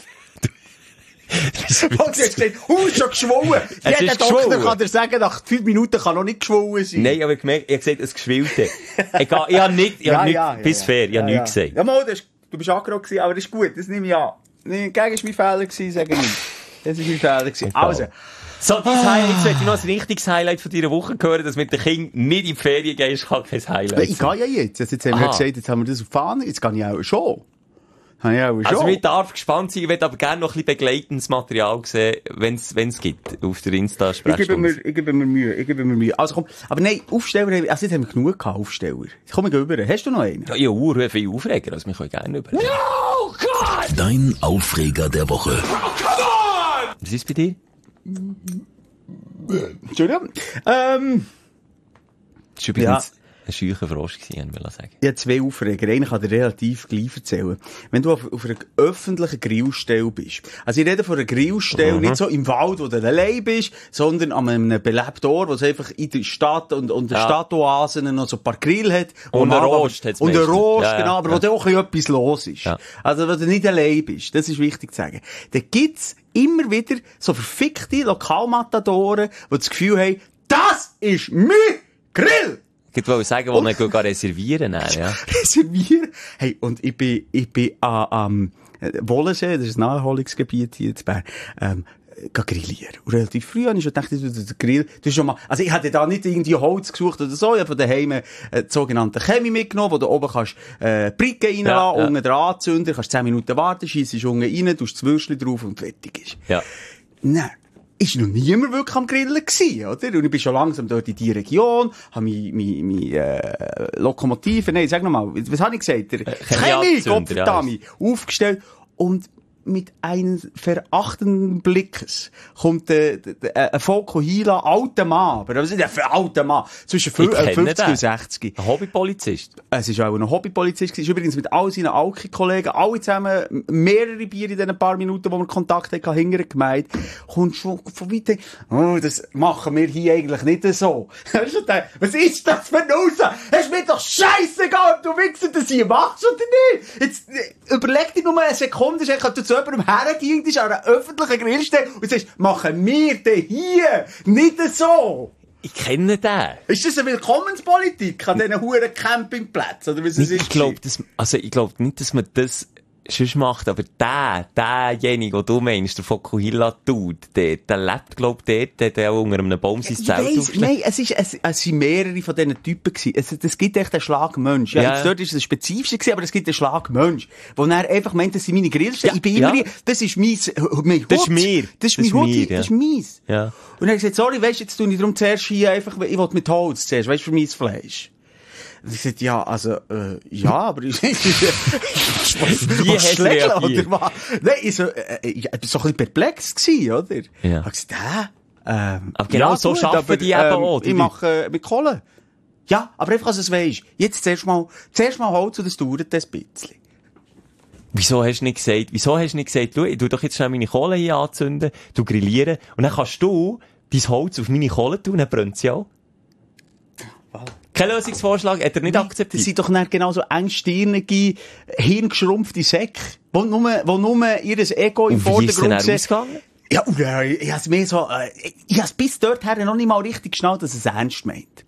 Und jetzt steht, schon geschwollen. Jeder Doktor kann dir sagen, nach 5 Minuten kann noch nicht geschwollen sein. Nein, aber ich habe gesagt, es geschwillte. Ich habe nicht, bis fair, ich habe nichts gesagt. Ja, mal, du bist angeregt gewesen, aber das ist gut, das nehme ich an. Gegen war mein Fehler gewesen, sage ich nicht. Das war mein Fehler gewesen. Also. So, das Highlight, jetzt möchte ich noch ein richtiges Highlight von deiner Woche hören, dass mit den Kindern nicht in die Ferien gehst, kann kein Highlight. Ich gehe ja jetzt. Jetzt haben wir gesagt, jetzt haben wir das auf Fahne, jetzt gehe ich auch schon. Also, ich darf gespannt sein, ich würde aber gerne noch ein bisschen begleitendes Material sehen, wenn's gibt, auf der Insta-Sprechstunde. Ich gebe mir Mühe. Also komm, aber nein, Aufsteller, also jetzt haben wir genug gehabt, Aufsteller. Komm, ich gehe rüber. Hast du noch einen? Ja, ich habe viel Aufreger, also wir können gerne rüber. No, God! Dein Aufreger der Woche. Oh, come on! Was ist bei dir? Entschuldigung. Das ist übrigens ein scheucher Frosch gewesen, will ich sagen. Ich habe 2 Aufreger. Einen kann dir relativ gleich erzählen. Wenn du auf einer öffentlichen Grillstelle bist. Also ich rede von einer Grillstelle, nicht so im Wald, wo du allein bist, sondern an einem belebten Ort, wo es einfach in der Stadt und der Stadtoasen noch so ein paar Grill hat. Und ein Rost hat's und ein Rost, ja, genau, aber wo da auch etwas los ist. Ja. Also, wenn du nicht allein bist. Das ist wichtig zu sagen. Da gibt's immer wieder so verfickte Lokalmatadoren, die das Gefühl haben, das ist mein Grill! Ich wollte sagen, wo man reservieren kann, ja. Reservieren? Hey, und ich bin am Wollensee, das ist ein Naherholungsgebiet hier in Bern, grillieren. Und relativ früh habe ich schon gedacht, der Grill, das ist schon mal, also ich hatte da nicht irgendwie Holz gesucht oder so, ich habe von daheim sogenannte Chemie mitgenommen, wo du oben kannst, Bricke reinlassen, unten dran anzünden, kannst 10 Minuten warten, schiessest unten rein, tust das Würstchen drauf und fertig ist. Ja. Nein. Ist noch niemand wirklich am Grillen gewesen, oder? Und ich bin schon langsam dort in die Region, habe meine Lokomotive, nein, sag nochmal, was habe ich gesagt? Chemie, Gottverdammt, aufgestellt und mit einem verachtenden Blickes kommt ein Volko Hila, alter Mann, aber was ist ein alter Mann? Zwischen 50 und 60. Ein Hobbypolizist? Es ist auch ein Hobbypolizist. Ist übrigens mit all seinen Alki-Kollegen, alle zusammen, mehrere Bier in den paar Minuten, wo wir Kontakt hatten, hinterher gemeint, kommt schon von weiter, oh, das machen wir hier eigentlich nicht so. Was ist das für ein Aussage? Es ist mir doch scheissegal, ob du Wichser das hier machst oder nicht. Jetzt, überleg dir nur eine Sekunde, ob du zu jemandem hergehend ist, an einer öffentlichen Grillstelle, und sagst, machen wir den hier nicht so. Ich kenne den. Ist das eine Willkommenspolitik an diesen huren Campingplätzen, oder was es ist? Ich glaube nicht, dass man das sonst macht, aber derjenige, den du meinst, der Fokuhila-Dude, der lebt, glaub ich, der auch unter einem Baum sein Zelt aufstellt. Nein, es sind mehrere von diesen Typen gewesen. Es gibt echt einen Schlagmensch. Ja, jetzt dort ist es ein spezifischer gewesen, aber es gibt einen Schlagmensch. Wo er einfach meint, das sind meine Grillstellen. Ich bin immer, das ist mein Hut. Das ist mir. Das ist mein Hut, das ist meins. Ja. Und er hat gesagt, sorry, weisst, jetzt tue ich darum zuerst hier einfach, ich will mit Holz zuerst, weisst, für mein Fleisch. Und ich sagte, ja, also, ja, aber ich, Wie hast du reagiert? Oder was? Nein, ich war so ein bisschen perplex gewesen, oder? Ja. Ich habe gesagt, aber genau ja, so gut, arbeiten aber, die eben auch. Ich mache mit Kohle. Ja, aber einfach, dass du es weisst. Jetzt zuerst mal Holz und das dauert ein bisschen. Wieso hast du nicht gesagt, schau, ich tu doch jetzt schnell meine Kohle hier anzünden, du grillieren, und dann kannst du dein Holz auf meine Kohle tun, dann brennt sie auch. Kein Lösungsvorschlag, hat er nicht akzeptiert. Das sind doch nicht genau so engstirnige, hirngeschrumpfte Säcke, wo nur ihr Ego im Vordergrund sieht. Ja, ich hab's mehr so, ich hab's bis dorthin noch nicht mal richtig geschnallt, dass es ernst meint.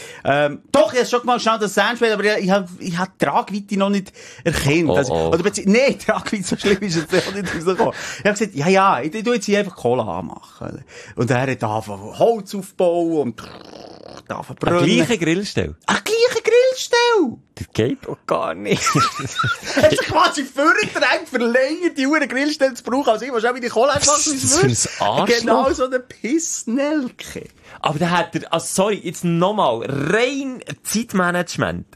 Doch, ich hab's schon mal geschnallt, dass es ernst meint, aber ich hab die Tragweite noch nicht erkannt. Nee, Tragweite, so schlimm ist es auch nicht rausgekommen. Ich hab gesagt, ja, ich tu jetzt hier einfach Kohle anmachen. Und er hat angefangen, Holz aufbauen und da verbrennen. Eine gleiche Grillstelle? Eine gleiche Grillstelle! Das geht doch gar nicht. Hast du quasi vorgedrängt, verlängert die Uhren Grillstelle zu brauchen, als ich wahrscheinlich die Kohle einfach Das ist für ein Arschloch. Genau so eine Pissnelke. Aber da hat er, also sorry, jetzt nochmal, rein Zeitmanagement.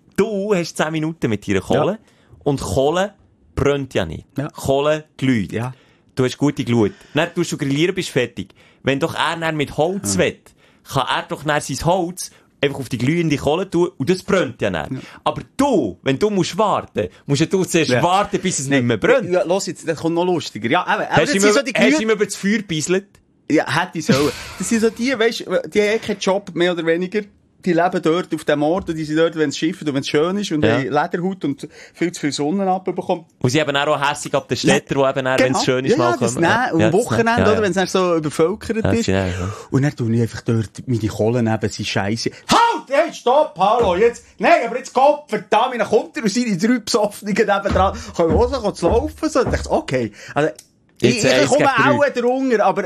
Du hast 10 Minuten mit deiner Kohle, und Kohle brennt ja nicht. Ja. Kohle glüht. Ja. Du hast gute Glut. Dann tust du grillieren, bist fertig. Wenn doch er dann mit Holz will, kann er doch dann sein Holz einfach auf die glühende Kohle tun, und das brennt ja nicht. Ja. Aber du, wenn du musst warten, musst du zuerst warten, bis es nicht mehr brennt. Ja, los jetzt, das kommt noch lustiger. Ja, aber hast du ihm über das Feuer gebisselt? Ja, hätte ich so. Das sind so die, weisst, die haben keinen Job, mehr oder weniger. Die leben dort auf dem Ort, und die sind dort, wenn es schifft und wenn es schön ist, und haben Lederhaut und viel zu viel Sonne abbekommen. Und sie haben auch hässig ab den Städten, die eben wenn es schön ist, mal kommen. Und am Wochenende, oder, wenn es dann so übervölkert ist. Und dann tue ich einfach dort meine Kohle neben sie Scheisse. Halt! Hey, stopp! Hallo! Jetzt, nein, aber jetzt Gott, verdammt, dann kommt er und seine 3 Besoffenen nebendran. Können wir zu laufen? So, ich dachte, okay. Also, ich komme auch drunter, aber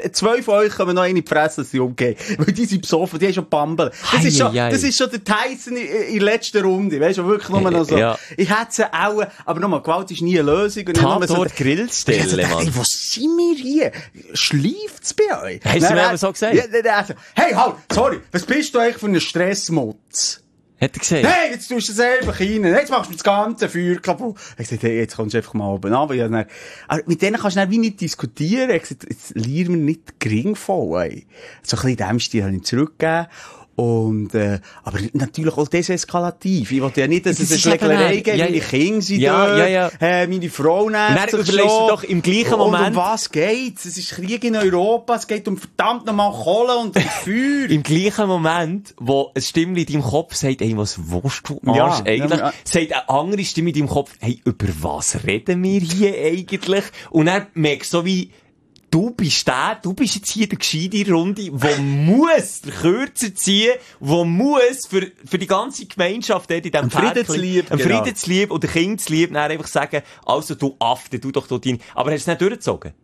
2 von euch können noch eine fressen, dass sie umgehen. Weil die sind besoffen, die haben schon Bambel. Das ist schon der Tyson in der letzten Runde. Weißt du, wirklich nur noch so. Ja. Ich hätte sie auch, aber nochmal, Gewalt ist nie eine Lösung. Tatort Grillstelle, Mann. Wo sind wir hier? Schleift's bei euch? Hast du mir aber so gesagt? Hey, halt, sorry, was bist du eigentlich für ein Stressmutz? Hat er gesagt? Hey, jetzt tust du selber rein. Jetzt machst du das ganze Feuer kaputt. Ich sagte, hey, jetzt kommst du einfach mal oben runter. Aber mit denen kannst du dann wie nicht diskutieren. Ich sagte, jetzt lieren wir nicht gering voll, ey. So ein bisschen in dem Stil habe ich zurückgegeben. Und, aber natürlich auch deseskalativ. Ich wollte ja nicht, dass es eine Schlägerei gibt. Meine Kinder sind dort. Meine Frau nennt sich schon. Doch im gleichen Moment. Und um was geht's? Es ist Krieg in Europa. Es geht um verdammt nochmal Kohle und Feuer. Im gleichen Moment, wo eine Stimme in deinem Kopf sagt, hey, was willst du, Arsch, eigentlich? Sagt eine andere Stimme in deinem Kopf, hey, über was reden wir hier eigentlich? Und dann merkst du so wie, du bist jetzt hier der gescheite Runde, der muss den Kürzer ziehen, der muss für die ganze Gemeinschaft dort in diesem Friedenslieb, Friedenslieb und der Kindslieb, dann einfach sagen, also du Affe, du doch dein, aber hast du es nicht durchgezogen?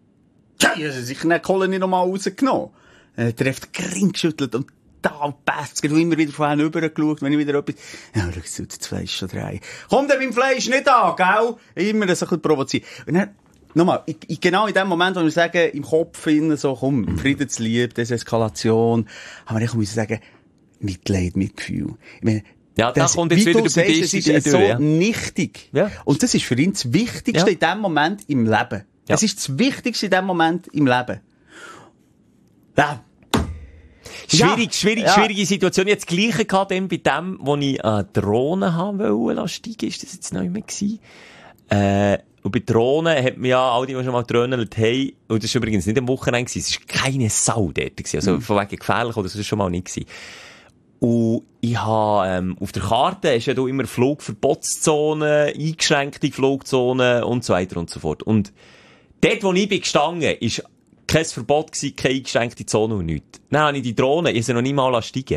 Ja, ich habe sicher nicht die Kohle nicht nochmal rausgenommen. Der hat gering geschüttelt und da passt es. Immer wieder vorhin rübergeschaut, wenn ich wieder etwas, ja, schau, das Fleisch schon rein. Komm denn beim Fleisch nicht an, gell? Immer das ein bisschen provozieren. Und dann, nochmal, genau in dem Moment, wo wir sagen, im Kopf finden, so, komm, Friedenslieb, Deseskalation, haben wir müssen sagen, Mitleid, Mitgefühl. Ich meine, ja, da kommt jetzt wieder der Buddhistische ist so nichtig. Ja. Und das ist für ihn das Wichtigste in dem Moment im Leben. Ja. Es ist das Wichtigste in dem Moment im Leben. Ja. Schwierige Situation. Jetzt das Gleiche gehabt bei dem, wo ich eine Drohne haben wollte steigen. Ist das jetzt noch nicht mehr gewesen? Und bei Drohnen hat man ja, all die schon mal gedröhnelt haben, und das war übrigens nicht am Wochenende gewesen, es war keine Sau dort gewesen, also von wegen gefährlich, oder das war schon mal nicht gewesen. Und ich habe, auf der Karte ist ja da immer Flugverbotszone, eingeschränkte Flugzone und so weiter und so fort. Und dort, wo ich bin gestanden, ist kein Verbot gewesen, keine eingeschränkte Zone und nichts. Dann habe ich die Drohne, ich sie noch nie mal steigen.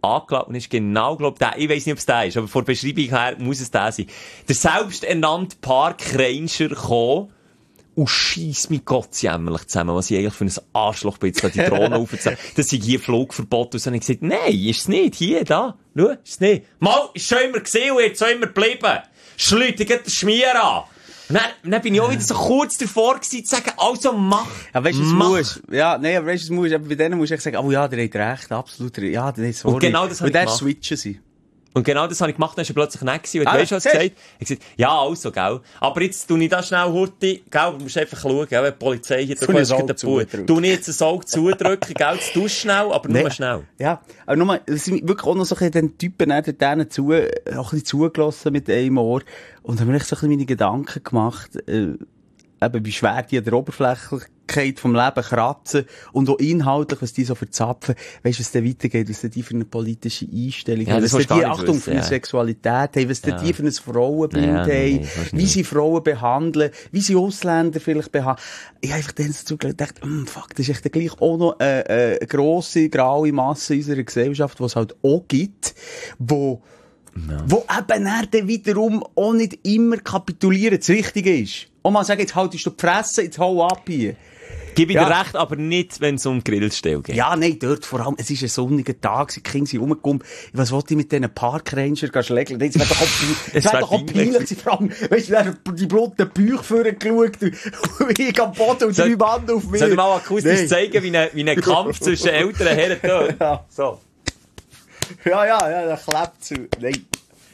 angelassen und ist genau, glaub der, ich weiss nicht, ob es der ist, aber von der Beschreibung her muss es der sein. Der selbsternannte Parkranger gekommen und scheiss mit Gott jämmerlich zusammen, was ich eigentlich für ein Arschloch bin, jetzt die Drohne aufzunehmen. Das ist hier Flugverbot. Und so habe ich gesagt, nein, ist es nicht. Hier, da. Schau, ist es nicht. Mal, ist schon immer gesehen und jetzt schon immer geblieben. Schleute den Schmier an. Und dann bin ich auch wieder so kurz davor gewesen, zu sagen, also mach. Ja, weißt du, es muss. Ja, nein, aber weißt du, es muss. Aber bei denen musst du echt sagen, oh ja, der hat recht, absolut. Ja, der ist sorry. Und genau das habe ich gemacht. Und switchen sie. Und genau das habe ich gemacht, dann ist er plötzlich nicht gewesen. Und du weißt, was er gesagt hat? Er hat gesagt, ja, also, gell. Aber jetzt tu ich da schnell Hurti, gell, du musst einfach schauen, gell, wenn die Polizei hier drüben ist, tu ich jetzt ein Auge zudrücken, gell, das tust schnell, aber nur schnell. Ja, aber nur, es sind wirklich auch noch so ein bisschen den Typen, denen auch ein bisschen zugelassen mit einem Ohr. Und haben mir echt so ein bisschen meine Gedanken gemacht, eben, wie schwer die an der Oberflächlichkeit vom Leben kratzen und auch inhaltlich, was die so verzapfen. Weisst du, was da weitergeht, was die für eine politische Einstellung haben, was die Achtung für eine Sexualität haben, was die für ein Frauenbild haben, wie sie Frauen behandeln, wie sie Ausländer vielleicht behandeln. Ich habe einfach dann so gedacht, fuck, das ist echt gleich auch noch eine grosse, graue Masse in unserer Gesellschaft, die es halt auch gibt, wo eben dann wiederum auch nicht immer kapitulieren das Richtige ist. Und mal sagen, jetzt haltest du die Fresse, jetzt hau ab hier. Gib ich dir recht, aber nicht, wenn es um die Grillstelle geht. Ja, nein, dort vor allem, es ist ein sonniger Tag, die Kinder sind rumgekommen. Was wollte ich mit diesen Parkranger schlägeln? Jetzt wäre doch auch peinlich, vor allem, weisst du, die blotten Bäuche vorgeschaut, und ich am Boden und 3 Mann auf mich. Soll ich mal akustisch zeigen, wie ein Kampf zwischen älteren Herren dort? Ja. So. Ja, der klebt zu. Nein.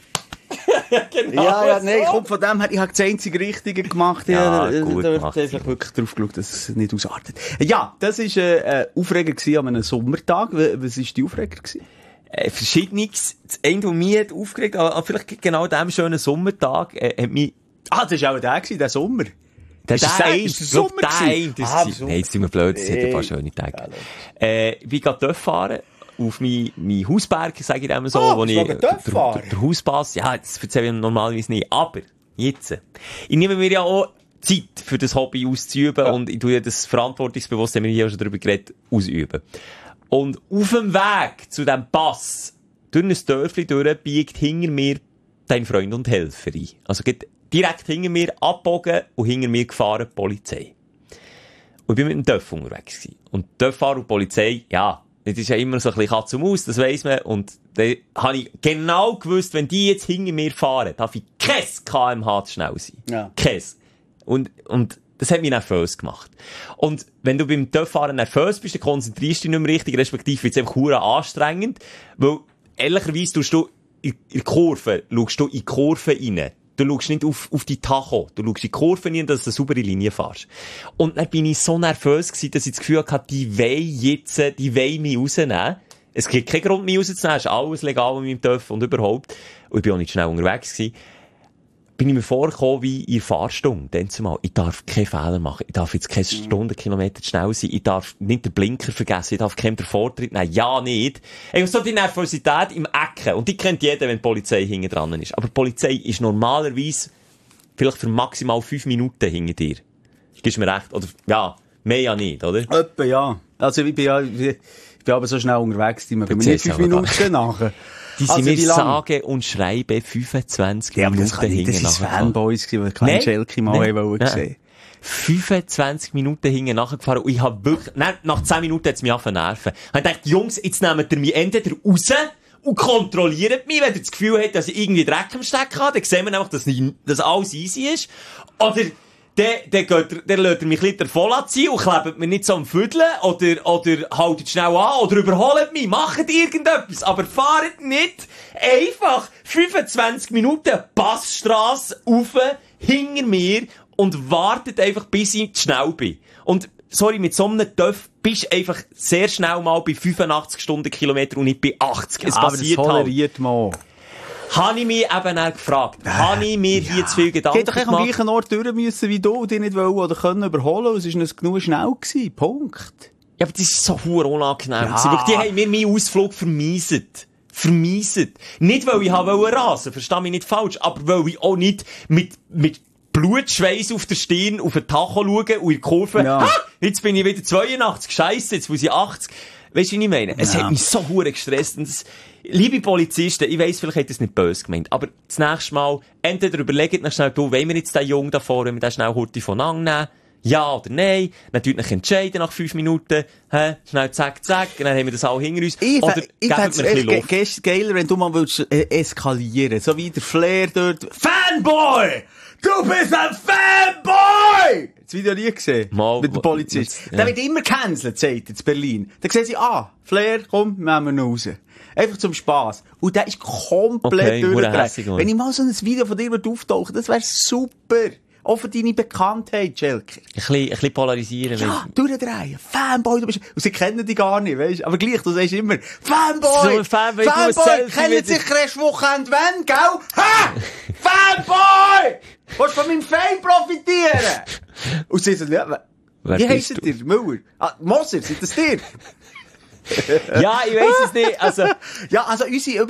Genau. Ja, nein, kommt von dem her, ich habe das einzige Richtige gemacht. Ja, gut da gemacht. habe ich wirklich drauf geschaut, dass es nicht ausartet. Ja, das war Aufreger gewesen an einem Sommertag. Was war die Aufreger gewesen? Verschiedenes. Das eine, was mich hat aufgeregt, aber vielleicht genau an diesem schönen Sommertag, hat mich... das war auch der gewesen, der Sommer. Ist der Sommer gewesen? Nein, jetzt sind wir blöd, das hat ein paar schöne Tage. Ich bin gerade fahren. Auf mein Hausberg, sage ich dem so, wo ich, der Hauspass, ja, das erzähle ich normalerweise nicht, aber, jetzt. Ich nehme mir ja auch Zeit, für das Hobby auszuüben, und ich tue das Verantwortungsbewusstsein, wir haben ja schon darüber geredet, ausüben. Und auf dem Weg zu diesem Pass, durch ein Dörfli durch, biegt hinter mir dein Freund und Helfer ein. Also geht direkt hinter mir abgebogen und hinter mir gefahren die Polizei. Und ich bin mit dem Dörf unterwegs gewesen. Und Dörffahrer und Polizei, ja, das ist ja immer so ein bisschen Katz und Maus, das weiss man. Und dann habe ich genau gewusst, wenn die jetzt hinter mir fahren, darf ich kein kmh zu schnell sein. Ja. Kein. Und das hat mich nervös gemacht. Und wenn du beim Töpffahren nervös bist, dann konzentrierst du dich nicht mehr richtig, respektive wird es einfach verdammt anstrengend. Weil, ehrlicherweise tust du in der Kurve, schaust du in die Kurve rein. Du schaust nicht auf die Tacho. Du schaust in die Kurve rein, dass du eine saubere Linie fährst. Und dann bin ich so nervös gewesen, dass ich das Gefühl hatte, die wollen mich rausnehmen. Es gibt keinen Grund, mich rauszunehmen. Es ist alles legal mit meinem Töpf und überhaupt. Und ich bin auch nicht schnell unterwegs gewesen. Bin ich mir vorgekommen wie in der Fahrstunde. Dann zumal, ich darf keine Fehler machen. Ich darf jetzt keine Stundenkilometer zu schnell sein. Ich darf nicht den Blinker vergessen. Ich darf keinen Vortritt nehmen. Ja, nicht. Ey, so die Nervosität im Ecken. Und die kennt jeder, wenn die Polizei hinten dran ist. Aber die Polizei ist normalerweise vielleicht für maximal 5 Minuten hinter dir. Gibst du mir recht? Oder, ja, mehr ja nicht, oder? Etwa, ja. Also, ich bin aber so schnell unterwegs, die mögen mir nicht 5 Minuten nachher. Die sind mir sage und schreibe 25 Minuten hinten nachher. Das waren Fanboys, die kleinen Schelke mal gesehen. 25 Minuten hinten nachgefahren. Und ich hab wirklich, nach 10 Minuten hat's mich angefangen zu nerven. Ich hab gedacht, Jungs, jetzt nehmt ihr mich entweder raus und kontrolliert mich, wenn ihr das Gefühl habt, dass ich irgendwie Dreck am Stecken habe. Dann sehen wir einfach, dass alles easy ist. Oder, dann lässt er mich ein bisschen voll anziehen und klebt mir nicht so am Füdeln, oder haltet schnell an, oder überholt mich, macht irgendetwas, aber fahrt nicht einfach 25 Minuten Passstrasse rauf, hinter mir, und wartet einfach, bis ich zu schnell bin. Und, sorry, mit so einem Töff bist du einfach sehr schnell mal bei 85 Stundenkilometer und nicht bei 80. Es passiert aber das toleriert man. Habe ich mich eben auch gefragt. Habe ich mir hier zu viel Gedanken gemacht? Geht doch am gleichen Ort durch müssen wie du, und dich nicht wollen oder können überholen, und es war nicht genug schnell gewesen. Punkt. Ja, aber das ist so verdammt unangenehm. Ja. Die haben mir meinen Ausflug vermieset. Nicht, weil ich rasen, versteh mich nicht falsch, aber weil ich auch nicht mit Blutschweiß auf der Stirn auf den Tacho schauen und in der Kurve, jetzt bin ich wieder 82, scheisse, jetzt muss ich 80. Weißt du, wie ich meine? Es hat mich so hure gestresst. Und das, liebe Polizisten, ich weiss, vielleicht hat das nicht böse gemeint, aber das nächste Mal, entweder überlegt noch schnell, wollen wir jetzt den Jungen da vorne, wenn wir den schnell Hurti von nehmen? Ja oder nein? Natürlich entscheiden nach 5 Minuten, schnell zack, zack, und dann haben wir das auch hinter uns. Oder geben wir ein bisschen Luft. Geiler, wenn du mal willst, eskalieren. So wie der Flair dort. Fanboy! Du bist ein Fanboy! Das Video nie gesehen? Mal, mit dem Polizist. Der wird immer gecancelt, sagt er, in Berlin. Dann sehen sie, Flair, komm, nehmen wir ihn raus. Einfach zum Spass. Und der ist komplett durchgedreht. Wenn ich mal so ein Video von dir auftauche, das wäre super. Auch für deine Bekanntheit, Schelker. Ein bisschen polarisieren. Ja, durchdrehen. Fanboy, du bist... Und sie kennen dich gar nicht, weisst? Aber gleich, du sagst immer, Fanboy! So ein Fanboy, kennt sich erst Wochenende wenn, gell? Ha! Fanboy! Willst du von meinem Fame profitieren? Und sie sagen, ja, wie heisst ihr? Müller? Moser, sind das dir? Ja, ich weiss es nicht. Also, ja, also unsere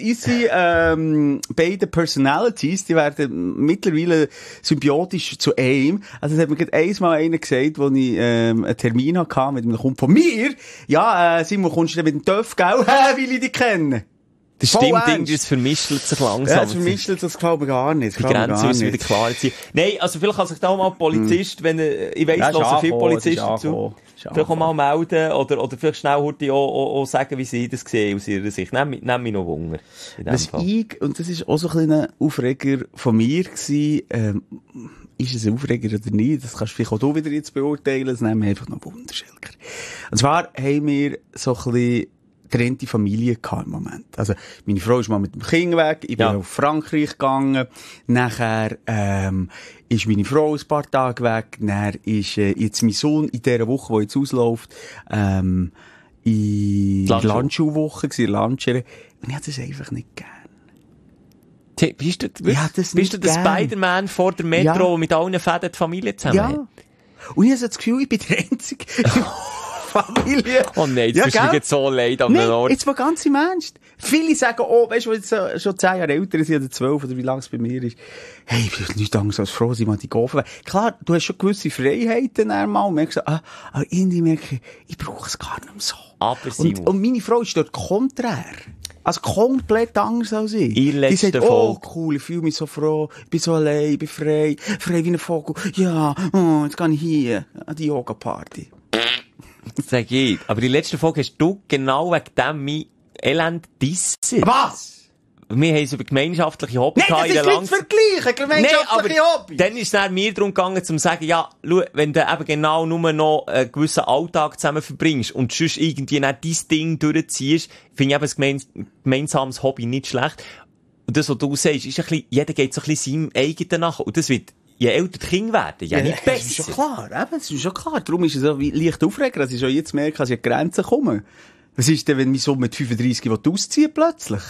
beiden Personalities, die werden mittlerweile symbiotisch zu einem. Also es hat mir gerade einmal einer gesagt, wo ich einen Termin hatte mit einem Kumpel von mir. Ja, Simon, kommst du denn mit dem TÜV, gell? Will ich dich kennen? Das stimmt, irgendwie, es vermischt sich langsam. Ja, es vermischt sich, das gefällt mir gar nicht. Die Grenze muss wieder klar sein. Nein, also vielleicht kann sich da mal Polizist, wenn ich weiss, ja, hören viele Polizisten zu, vielleicht auch mal melden, oder vielleicht schnell heute auch sagen, wie sie das sehen aus ihrer Sicht. Nehm mich noch Wunder. Und das ist auch so ein kleiner Aufreger von mir gewesen, ist es ein Aufreger oder nicht? Das kannst du vielleicht auch du wieder jetzt beurteilen, das nehmen wir einfach noch Wunder, Schelker. Und zwar haben wir so ein bisschen getrennte Familie gehabt im Moment. Also, meine Frau ist mal mit dem Kind weg, ich bin auf Frankreich gegangen, nachher, ist meine Frau ein paar Tage weg, dann ist, jetzt mein Sohn in dieser Woche, die jetzt ausläuft, in Landschulwoche gewesen, Landschere, und ich hatte das einfach nicht gern. Bist du der Spider-Man vor der Metro mit allen Fäden die Familie zusammen? Ja. Und ich habe so das Gefühl, ich bin der Einzige. Familie. Oh nein, das ist mir jetzt so leid an einem Ort. Jetzt mal ganz im Ernst. Viele sagen, weißt du, jetzt schon 10 Jahre älter sind oder 12 oder wie lange es bei mir ist. Hey, ich bin nicht Angst als froh, dass ich mal die Gaufen. Klar, du hast schon gewisse Freiheiten einmal und merkst so, aber irgendwie merke ich brauche es gar nicht mehr so. Aber und meine Frau ist dort konträr. Also komplett anders als ich. Die sagt, cool, ich fühle mich so froh, ich bin so allein, ich bin frei wie ein Vogel. Ja, jetzt gehe ich hier an die Yoga-Party. Sag ich. Aber die letzte Folge hast du genau wegen dem mein Elend dissen. Was? Wir haben es über gemeinschaftliche Hobbys gehabt. Nein, das ist nicht zu vergleichen, gemeinschaftliche Hobbys. Dann ist es mir darum gegangen, zu sagen, ja, schau, wenn du eben genau nur noch einen gewissen Alltag zusammen verbringst und sonst irgendwie nicht dein Ding durchziehst, finde ich eben ein gemeinsames Hobby nicht schlecht. Und das, was du sagst, ist ein bisschen, jeder geht so ein bisschen seinem eigenen nach. Und das wird, je älter die Kinder werden, nicht besser. Das ist schon klar, eben, das ist schon klar. Darum ist es so wie leicht aufregend, dass ich schon jetzt merke, dass ich an die Grenzen komme. Was ist denn, wenn mein Sohn mit 35 ausziehen plötzlich?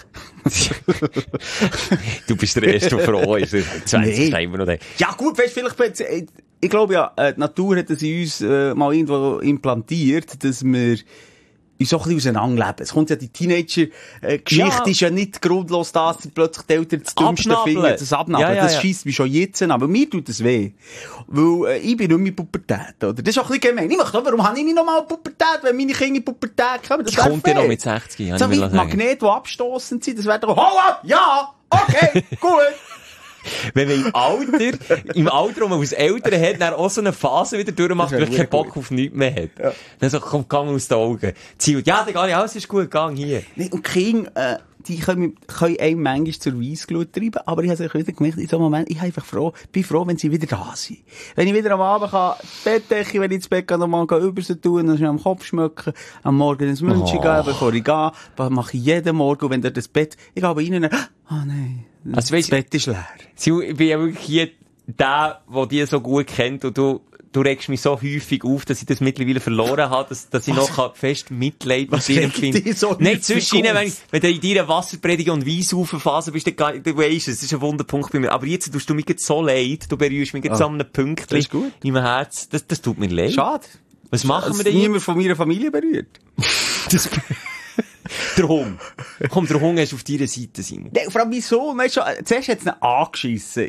Du bist der Erste, der froh ist. 20 nee. Noch ja gut, weißt du, vielleicht, ich glaube ja, die Natur hat es in uns mal irgendwo implantiert, dass wir uns so ein bisschen auseinanderleben. Es kommt ja die Teenager-Geschichte, ist ja nicht grundlos das, dass plötzlich die Eltern das Dümmste finden, das Abnabeln. Das scheisst mich schon jetzt an, aber mir tut das weh. Weil, ich bin nicht mehr Pubertät, oder? Das ist auch ein bisschen gemein. Ich möchte, warum habe ich nicht nochmal Pubertät, wenn meine Kinder in Pubertät kommen? Das kommt ja noch mit 60, so wie Magnete, die abstossend sind, das wäre doch, hau ab! Ja! Okay! Gut! Wenn man im Alter, wo man aus Eltern hat, dann auch so eine Phase wieder durchmacht, weil man keinen Bock auf nichts mehr hat. Ja. Dann so, komm, gang aus den Augen. Ziel, ja, dann gehe ich, alles ist gut, gang hier. Nee, und Kinder, die können einem manchmal zur Weissglut treiben, aber ich habe es wieder gemerkt, in so einem Moment, ich bin froh, wenn sie wieder da sind. Wenn ich wieder am Abend kann, Bettdecke, wenn ich ins Bett gehe, nochmal über sie tun, dann schnell am Kopf schmücken, am Morgen ins München gehen, bevor ich gehe, das mache ich jeden Morgen, und wenn dort das Bett, ich gehe rein, nein, also, das Bett ist leer. Ich bin ja wirklich hier der die so gut kennt, und du regst mich so häufig auf, dass ich das mittlerweile verloren habe, dass ich noch fest Mitleid mit dir empfinde. So nicht zwischen wenn du in deiner Wasserpredigt und Weissaufen-Phase bist, du weisst, es ist ein Wunderpunkt bei mir. Aber jetzt tust du mich so leid, du berührst mich so an einem Pünktchen in meinem Herz. Das tut mir leid. Schade. Was machen wir denn? Niemand von meiner Familie berührt. Der Hund. Komm, der Hund ist auf deiner Seite, Simon. Ja, vor allem wieso? Weißt du, zuerst hat es ihn angeschissen,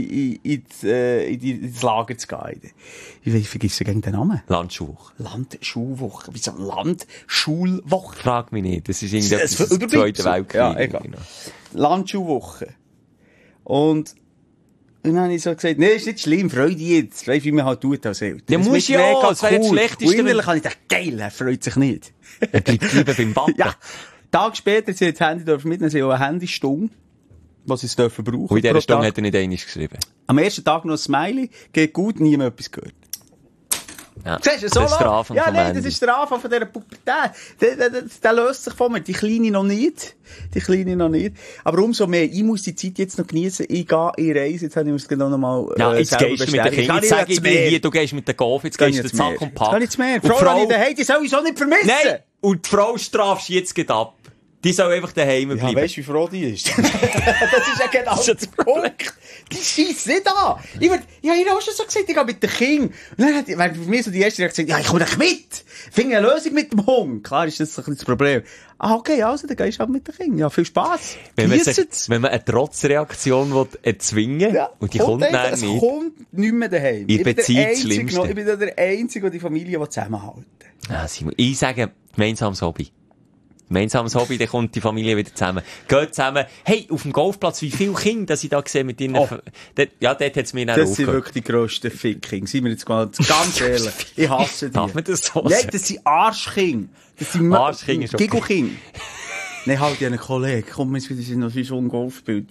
ins Lager zu gehen. Ich vergesse gegen den Namen. Landschulwoche. Landschulwoche. Wieso Landschulwoche? Frag mich nicht. Das ist irgendetwas Das aus dem Zweiten Weltkrieg. Ja, egal. Genau. Landschulwoche. Und dann habe ich so gesagt, nee, ist nicht schlimm, freu dich jetzt. Weißt du, wie man halt tut als Eltern. Ja, Das muss ist ja, mega das wäre das Schlechteste, Und innerlich wenn- habe ich gedacht, geil, er freut sich nicht. Er bleibt lieber beim Backen. Ja. Tag später, sie hat das Handy mitnehmen, sie haben auch eine Handystunde, was sie es dürfen brauchen. Und in dieser pro Stunde Tag. hat er nicht einiges geschrieben. Am ersten Tag noch ein Smiley, geht gut, niemand etwas gehört. Ja. Siehst du, so das ist der Anfang ja, vom nein, Ende. das ist der Anfang von dieser Pubertät. Der löst sich von mir. Die Kleine noch nicht. Aber umso mehr, ich muss die Zeit jetzt noch genießen. Ich gehe in Reise. Jetzt habe ich mir das genau noch mal, Ja, jetzt selber gehst du mit den bestätigt. Kindern. Jetzt sage ich dir hier, du gehst mit den Golf, jetzt gehst du den Sack und Pack. Kann ich mehr. Und Die Frau habe ich daheim, die soll ich so nicht vermissen. Nein! Und die Frau strafst du jetzt gleich ab. Die soll einfach daheim Ja, bleiben. weißt du, wie froh die ist? Das ist ja genau Das ist der Punkt. Die scheiss nicht an. Ich habe ihr auch schon so gesagt, ich gehe mit den Kindern. Und dann wäre für mich so die erste Reaktion, ja, ich komme nicht mit. Finde eine Lösung mit dem Hund. Klar ist das ein bisschen das Problem. Ah, okay, also, dann gehst du halt mit den Kindern. Ja, viel Spass. Wenn Genießt's. man eine Trotzreaktion will erzwingen will, und die kommt dann Es nicht. kommt nicht mehr daheim. Ihr Ich bin der Beziehung das Einzige Schlimmste. noch- Ich bin da der Einzige, der die Familie zusammenhalten will. Ah, Simon, ich sage, gemeinsames Hobby. Gemeinsames Hobby, dann kommt die Familie wieder zusammen. Geht zusammen. Hey, auf dem Golfplatz, wie viele Kinder, dass ich da gesehen mit ihnen. Oh. Ja, dort hat's mir dann Das sind aufgehört. wirklich die grössten Ficking. Seien wir jetzt mal ganz ehrlich. Ich hasse die. Darf man das so Nein, sagen? das sind Arschkinder. Das sind Arschkinder ist okay. Giggelkinder. Nein, halt, ich habe einen Kollegen. Komm, wir sind noch so ein Golfbild.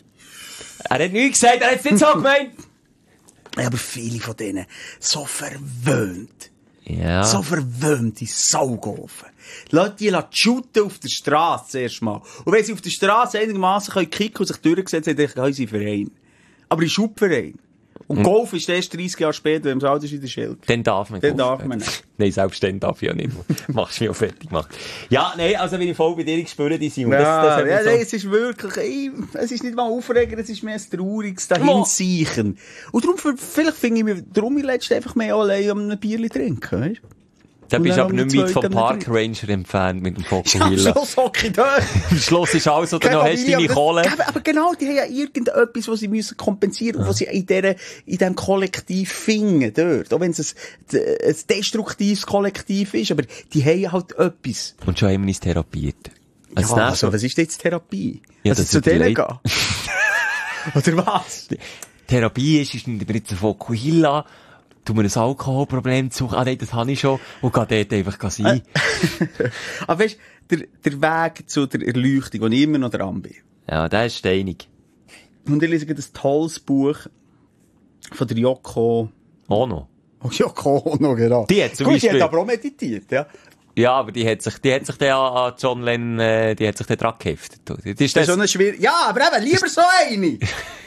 Er hat nichts gesagt, er hat es nicht so gemeint. Ja, aber viele von denen so verwöhnt. Ja. So verwöhnte Saugolfen. Leute, die shooten auf der Straße zuerst mal. Und wenn sie auf der Straße einigermaßen kicken und sich durchgesetzt haben, dann können sie Verein. Aber in Schubverein. Und Golf ist erst 30 Jahre später, wenn das Auto ist in der Schild. Dann darf man. Dann Golf darf man spielen. nicht. Nein, selbst dann darf ich ja nicht. Machst du mich auch fertig gemacht. Ja, nein, also wenn ich voll bei dir spüre, die Simon. Ja, Das hat mich ja, so- nein, es ist wirklich, es ist nicht mal aufregend, es ist mehr ein trauriges Dahinseichen. Und darum, vielleicht finde ich mich, darum ich letztens einfach mehr allein um ein Bierchen trinken, weißt du? Da Und bist du dann aber am nicht weit vom zweiten, Park Ranger entfernt mit dem Am Fokuhila. Schluss hocke ich dort. Am Schluss ist alles, oder noch hast du deine Kohle. Aber genau, die haben ja irgendetwas, was sie müssen kompensieren und was sie in diesem Kollektiv finden, dort. Auch wenn es ein destruktives Kollektiv ist, aber die haben halt etwas. Und schon haben wir uns therapiert. Als Ja, nächstes- also, was ist jetzt Therapie? Ja, Also das zu denen überlegt. gehen? Oder was? Therapie ist nicht jetzt ein Fokuhila, tu mir ein Alkoholproblem zu, ah nein, das habe ich schon, und geh dort einfach sein. Aber weißt du, der Weg zu der Erleuchtung, wo ich immer noch dran bin. Ja, der ist steinig. Und ich lese gerade ein tolles Buch von der Yoko. Ono. Oh, Yoko Ono, genau. Die hat zum Gut, die Beispiel- hat aber auch meditiert, ja. Ja, aber die hat sich dann an John Lennon, die hat sich dann dran geheftet. Das ist Das ist das, schon eine schwierige... Ja, aber eben, lieber so eine.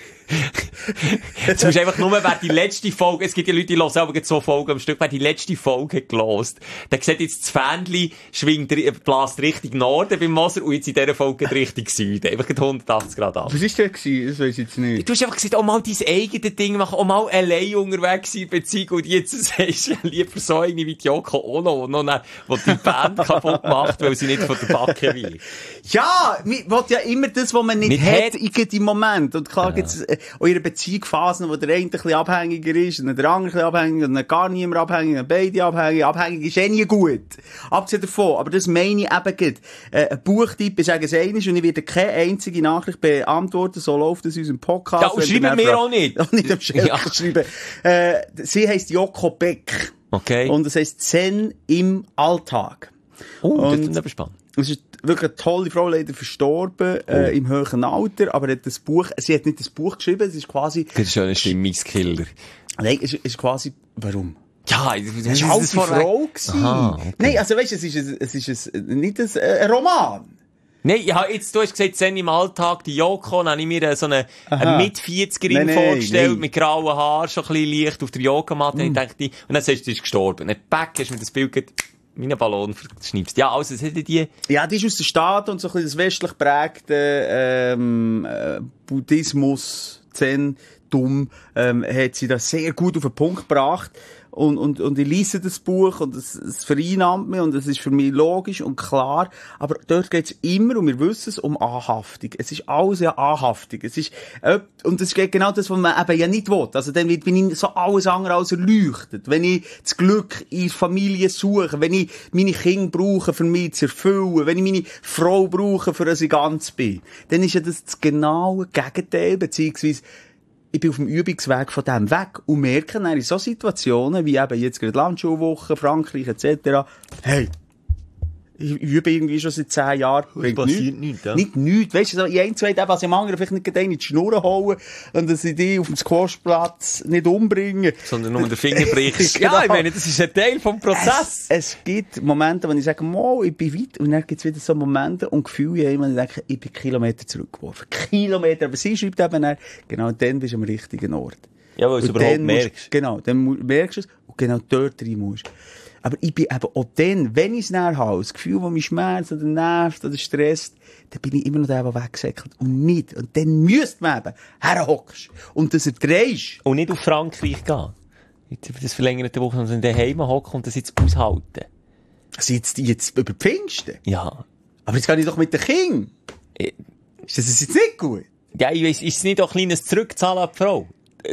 jetzt musst du einfach nur, wer die letzte Folge, es gibt ja Leute, die hören aber so Folgen am Stück, wer die letzte Folge hat gelost, der sieht jetzt das Fähnchen, bläst Richtung Norden beim Moser und jetzt in dieser Folge geht Richtung Süden. Einfach 180 Grad ab. Was ist das gewesen? Das weiss ich jetzt nicht. Du hast einfach gesagt, auch mal dein eigenes Ding machen, auch mal allein unterwegs sein in Beziehung und jetzt sagst du lieber so eine wie die Yoko Ono, die die Band kaputt macht, weil sie nicht von der Backe will. Ja, man will ja immer das, was man nicht Nicht hat, hat. im Moment. Und klar gibt's auch in einer Beziehung Phasen, wo der eine ein bisschen abhängiger ist, und der andere ein bisschen abhängiger, und dann gar niemand abhängig, und beide abhängig. Abhängig ist nie gut. Abgesehen davon. Aber das meine ich eben gut. Ein Buchtipp, ich sage es einiges, und ich werde keine einzige Nachricht beantworten, so läuft es in unserem Podcast. Ja, und Wenn schreiben ihr wir dann auch nicht. Auch nicht am Schelker Ja. schreiben. Sie heisst Joko Beck. Okay. Und es heisst Zen im Alltag. Das und- ist aber spannend. Es ist wirklich eine tolle Frau, leider verstorben, im höheren Alter, aber hat das Buch, sie hat nicht das Buch geschrieben, es ist quasi, Das ist schon ein Stimmungskiller. nein, es ist quasi, warum? Ja, Es war eine alte Frau gewesen. Aha, okay. Nein, also weißt du, es ist nicht ein Roman. Nein, ja, jetzt, du hast gesagt, Zen im Alltag, die Yoko, dann habe ich mir so eine Mit-40erin Nein, vorgestellt, nein. mit grauen Haaren, schon ein bisschen leicht auf der Yogamatte, und ich dachte, und dann sagst du, sie ist gestorben. Und dann back, hast du mir das Bild gegeben, meinen Ballon verschnippst. Ja, also, es hätte die, Ja, die ist aus den Staaten und so ein bisschen das westlich prägte Buddhismus, Zen, hat sie das sehr gut auf den Punkt gebracht. und ich lese das Buch und es vereinnahmt mich und es ist für mich logisch und klar. Aber dort geht's immer, und wir wissen es, um Anhaftung. Es ist alles ja Anhaftung. Es ist, und es geht genau das, was man eben ja nicht will. Also dann bin ich so alles andere als erleuchtet. Wenn ich das Glück in der Familie suche, wenn ich meine Kinder brauche, für mich zu erfüllen, wenn ich meine Frau brauche, für dass ich ganz bin, dann ist ja das genaue Gegenteil, beziehungsweise ich bin auf dem Übungsweg von dem weg und merke dann in so Situationen, wie eben jetzt gerade Landschulwoche, Frankreich etc., hey, ich übe irgendwie schon seit 10 Jahren. Es passiert nichts, ja? Nichts. Weißt du, so in 1, 2 Tagen, was ich am anderen vielleicht nicht in die Schnur holen und dass ich die auf dem Squashplatz nicht umbringe. Sondern nur den Finger brichst. Genau. Ja, ich meine, das ist ein Teil vom Prozess. Es gibt Momente, wo ich sage, ich bin weit, und dann gibt es wieder so Momente und Gefühle, wo ich denke, ich bin Kilometer zurückgeworfen. Kilometer, aber sie schreibt eben dann, genau dann bist du am richtigen Ort. Ja, weil du es überhaupt merkst. Genau, dann merkst du es und genau dort rein musst. Aber ich bin eben auch dann, wenn ich es näher habe, das Gefühl, das mich schmerzt oder nervt oder stresst, dann bin ich immer noch der, der weggesäckelt. Und nicht. Und dann müsste man eben herhockst und das erdrehst. Und nicht auf Frankreich gehen. Jetzt über das verlängerte Woche, sondern daheim hocken und das jetzt aushalten. Also jetzt über Pfingsten? Ja. Aber jetzt gehe ich doch mit den Kindern. Ist das jetzt nicht gut? Ja, ich weiss, ist es nicht auch ein kleines Zurückzahlen an die Frau?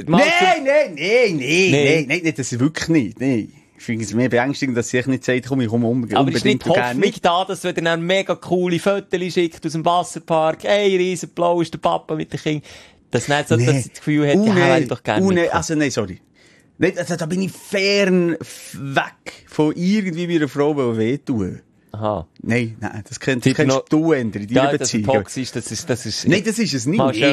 Nein, das ist wirklich nicht. Nein. Ich finde es mehr beängstigend, dass sie nicht sagt, komm, ich komme unbedingt. Aber ist nicht Hoffnung da, dass wenn er mega coole Fotos schickt aus dem Wasserpark, hey, riesenblau ist der Papa mit den Kindern, dass nicht so, dass sie das Gefühl hat, ja, hätte ich doch gerne mitkommen. Also nein, sorry. Nicht, also, da bin ich fern weg von irgendwie meiner Frau wehtun. Aha. Nein, das kennst du ändern in deiner Beziehung. Ja, das ist... Nein, das ist es nicht. Ich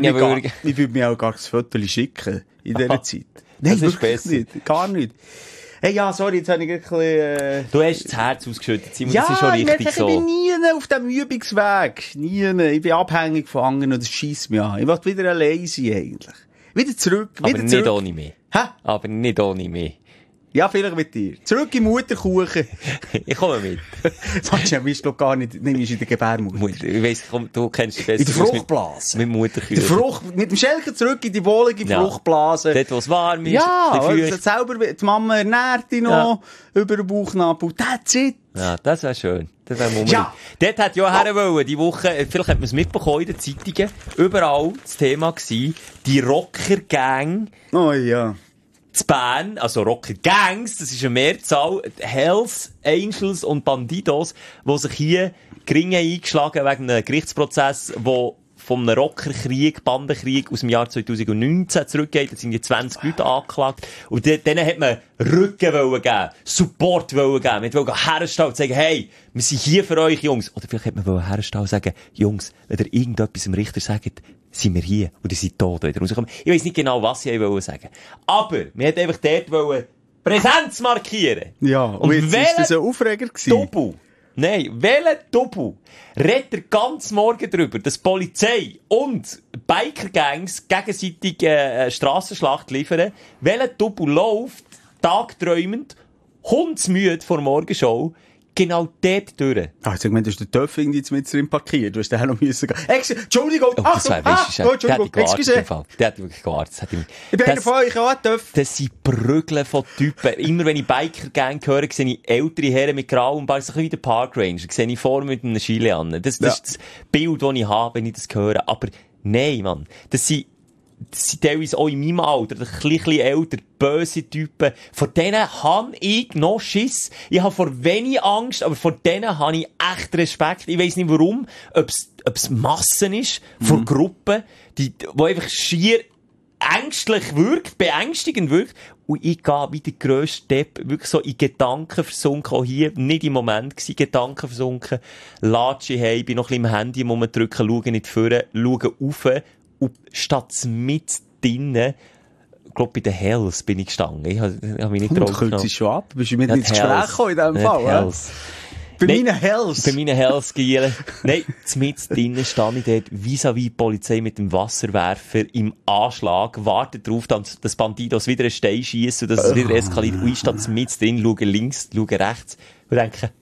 würde mir auch gar das Foto schicken in dieser Zeit. Nein, das ist besser. Nicht. Gar nicht. Hey, ja, sorry, jetzt habe ich ein bisschen... Du hast das Herz ausgeschüttet, Simon, das ist schon richtig so. Ich bin nie auf dem Übungsweg. Nie. Ich bin abhängig von anderen und das scheisst mich an. Ich will wieder allein sein, eigentlich. Wieder zurück. Aber nicht ohne mich. Hä? Aber nicht ohne mich. Ja, vielleicht mit dir. Zurück in Mutterkuchen. Ich komme mit. Sagst du, bist du gar nicht in der Gebärmutter. Ich weiss, du kennst dich besser. In der Fruchtblase. Mit Mutterküchen. Mit dem Schelker zurück in die wohlige Fruchtblase. Dort, wo es warm ist. Ja, selber, die Mama ernährt dich noch über den Bauchnabel. That's it. Ja, das wäre schön. Das wäre Mummeri. Ja. Dort hat ja her wollen, die Woche, vielleicht hat man es mitbekommen in den Zeitungen, überall das Thema gewesen, die Rocker-Gang. Oh ja. zu Bern, also Rocker Gangs, das ist eine Mehrzahl, Hells Angels und Bandidos, die sich hier gering eingeschlagen wegen einem Gerichtsprozess, wo von einem Rockerkrieg, Bandenkrieg aus dem Jahr 2019 zurückgeht. Da sind die 20 Leute angeklagt. Und denen hat man Rücken geben, Support geben. Man wollte herstellen und sagen, hey, wir sind hier für euch, Jungs. Oder vielleicht hat man herstellen und sagen, Jungs, wenn ihr irgendetwas dem Richter sagt, sind wir hier. Und ihr seid tot, wenn ihr rauskommt. Ich weiss nicht genau, was sie wollen sagen. Aber, man hat einfach dort Präsenz markieren. Ja, und jetzt ist das ein Aufreger gewesen. Doppel. Nein, welcher Doppel redet er ganz morgen darüber, dass Polizei und Biker-Gangs gegenseitig Strassenschlacht liefern? Welcher Doppel läuft, tagträumend, hundsmüde vor Morgenshow, genau dort durch? Ah, ich meine, du hast den Töff irgendwie jetzt mit drin parkiert. Du hast den noch müssen gehen. Entschuldigung! Oh, das wäre Entschuldigung! Excuse. Der hat wirklich gewartet. Ich bin einer von euch auch Töff. Das sind Brügel von Typen. Immer wenn ich Biker-Gang höre, sehe ich ältere Herren mit grauem Bart, so ein bisschen wie der Park Ranger. Sehe ich vor mit einem Chile an. Das ist das Bild, das ich habe, wenn ich das höre. Aber nein, Mann. Das sind teilweise auch in meinem Alter, ein bisschen älter, böse Typen. Vor denen habe ich noch Schiss. Ich habe vor wenig Angst, aber vor denen habe ich echt Respekt. Ich weiss nicht warum, ob es Massen ist, von Gruppen, die einfach schier ängstlich wirkt, beängstigend wirkt. Und ich gehe wie der grösste Depp, wirklich so in Gedanken versunken, auch hier, nicht im Moment gewesen, Gedanken versunken, latsche heim, bin noch ein bisschen im Handy rumdrücken, schaue nicht vorne, schaue rauf, und statt mit drinnen, ich glaube, bei den Hells bin ich gestanden. Ich habe mich nicht drauf genommen. Du kürzt schon ab. Bist du mit ins Gespräch gekommen in diesem Fall? Hells. Bei meinen Hells. Bei meinen Hells gielen. Nein, mit drinnen stand ich dort vis-à-vis die Polizei mit dem Wasserwerfer im Anschlag, wartet darauf, dass Bandidos wieder einen Stein schiessen und dass es wieder eskaliert. Und ich stand mit drin, schaue links, schaue rechts und denke,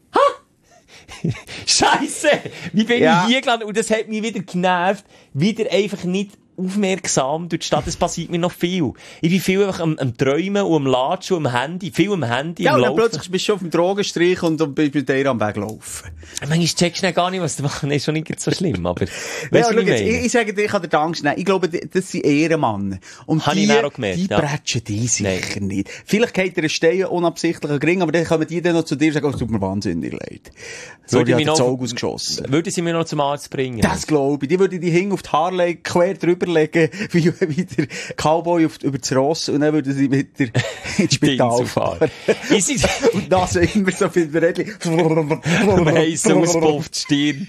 Scheisse! Wie bin ich hier gelandet? Und das hat mich wieder genervt, wieder einfach nicht aufmerksam durch die Stadt, es passiert mir noch viel. Ich bin viel einfach am Träumen und am Latschen und am Handy, viel am Handy, ja, am und dann Laufen. plötzlich bist du schon auf dem Drogenstrich und bist bei dir am Weg laufen. Manchmal checkst du nicht gar nicht, was du machst. Nee, ist schon nicht so schlimm, aber, Ja, weißt du, schau was ich jetzt, meine? ich sage dir, ich kann dir Angst nehmen. Ich glaube, das sind Ehrenmänner. Und Habe ich auch gemerkt, die ja. bretschen die sicher nicht. Vielleicht geht dir ein Stein unabsichtlich ein Ring, aber dann kommen die dann noch zu dir und sagen, oh, es tut mir wahnsinnig leid. Sorry, Würde ich mich habe das noch- Auge ausgeschossen. Würde sie mir noch zum Arzt bringen? Das glaube ich. Die würde die Hing auf die Haare quer drüber legen, wie der Cowboy über das Ross, und dann würde sie mit dir ins Spital Ding zu fahren. Ist es, Und das immer so viel Rädchen. heiss auspufft Stirn.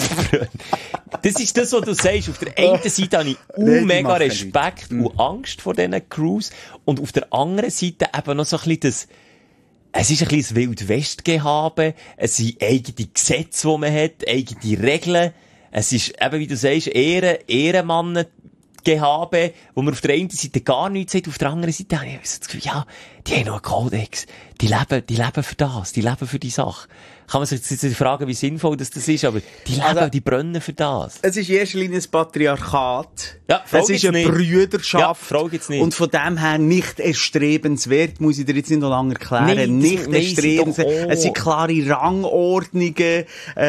Das ist das, was du sagst. Auf der einen Seite habe ich Nee, die mega machen Respekt und Angst vor diesen Crews. Und auf der anderen Seite eben noch so ein bisschen das, es ist ein bisschen das Wild-West-Gehabe. Es sind eigene Gesetze, die man hat, eigene Regeln. Es ist eben, wie du sagst, Ehrenmannen-Gehabe, wo man auf der einen Seite gar nichts sagt, auf der anderen Seite habe ich das Gefühl, ja, die haben noch einen Kodex. Die leben für das, die leben für die Sache. Kann man sich jetzt fragen, wie sinnvoll das ist, aber die leben, Also, die brennen für das. Es ist in erster Linie ein Patriarchat. Ja, Frau es ist gibt's eine nicht. Brüderschaft. Ja, Frau gibt's nicht. Und von dem her nicht erstrebenswert, muss ich dir jetzt nicht noch lange erklären. Nein, nicht das weiss ich doch erstrebenswert. auch. Es sind klare Rangordnungen.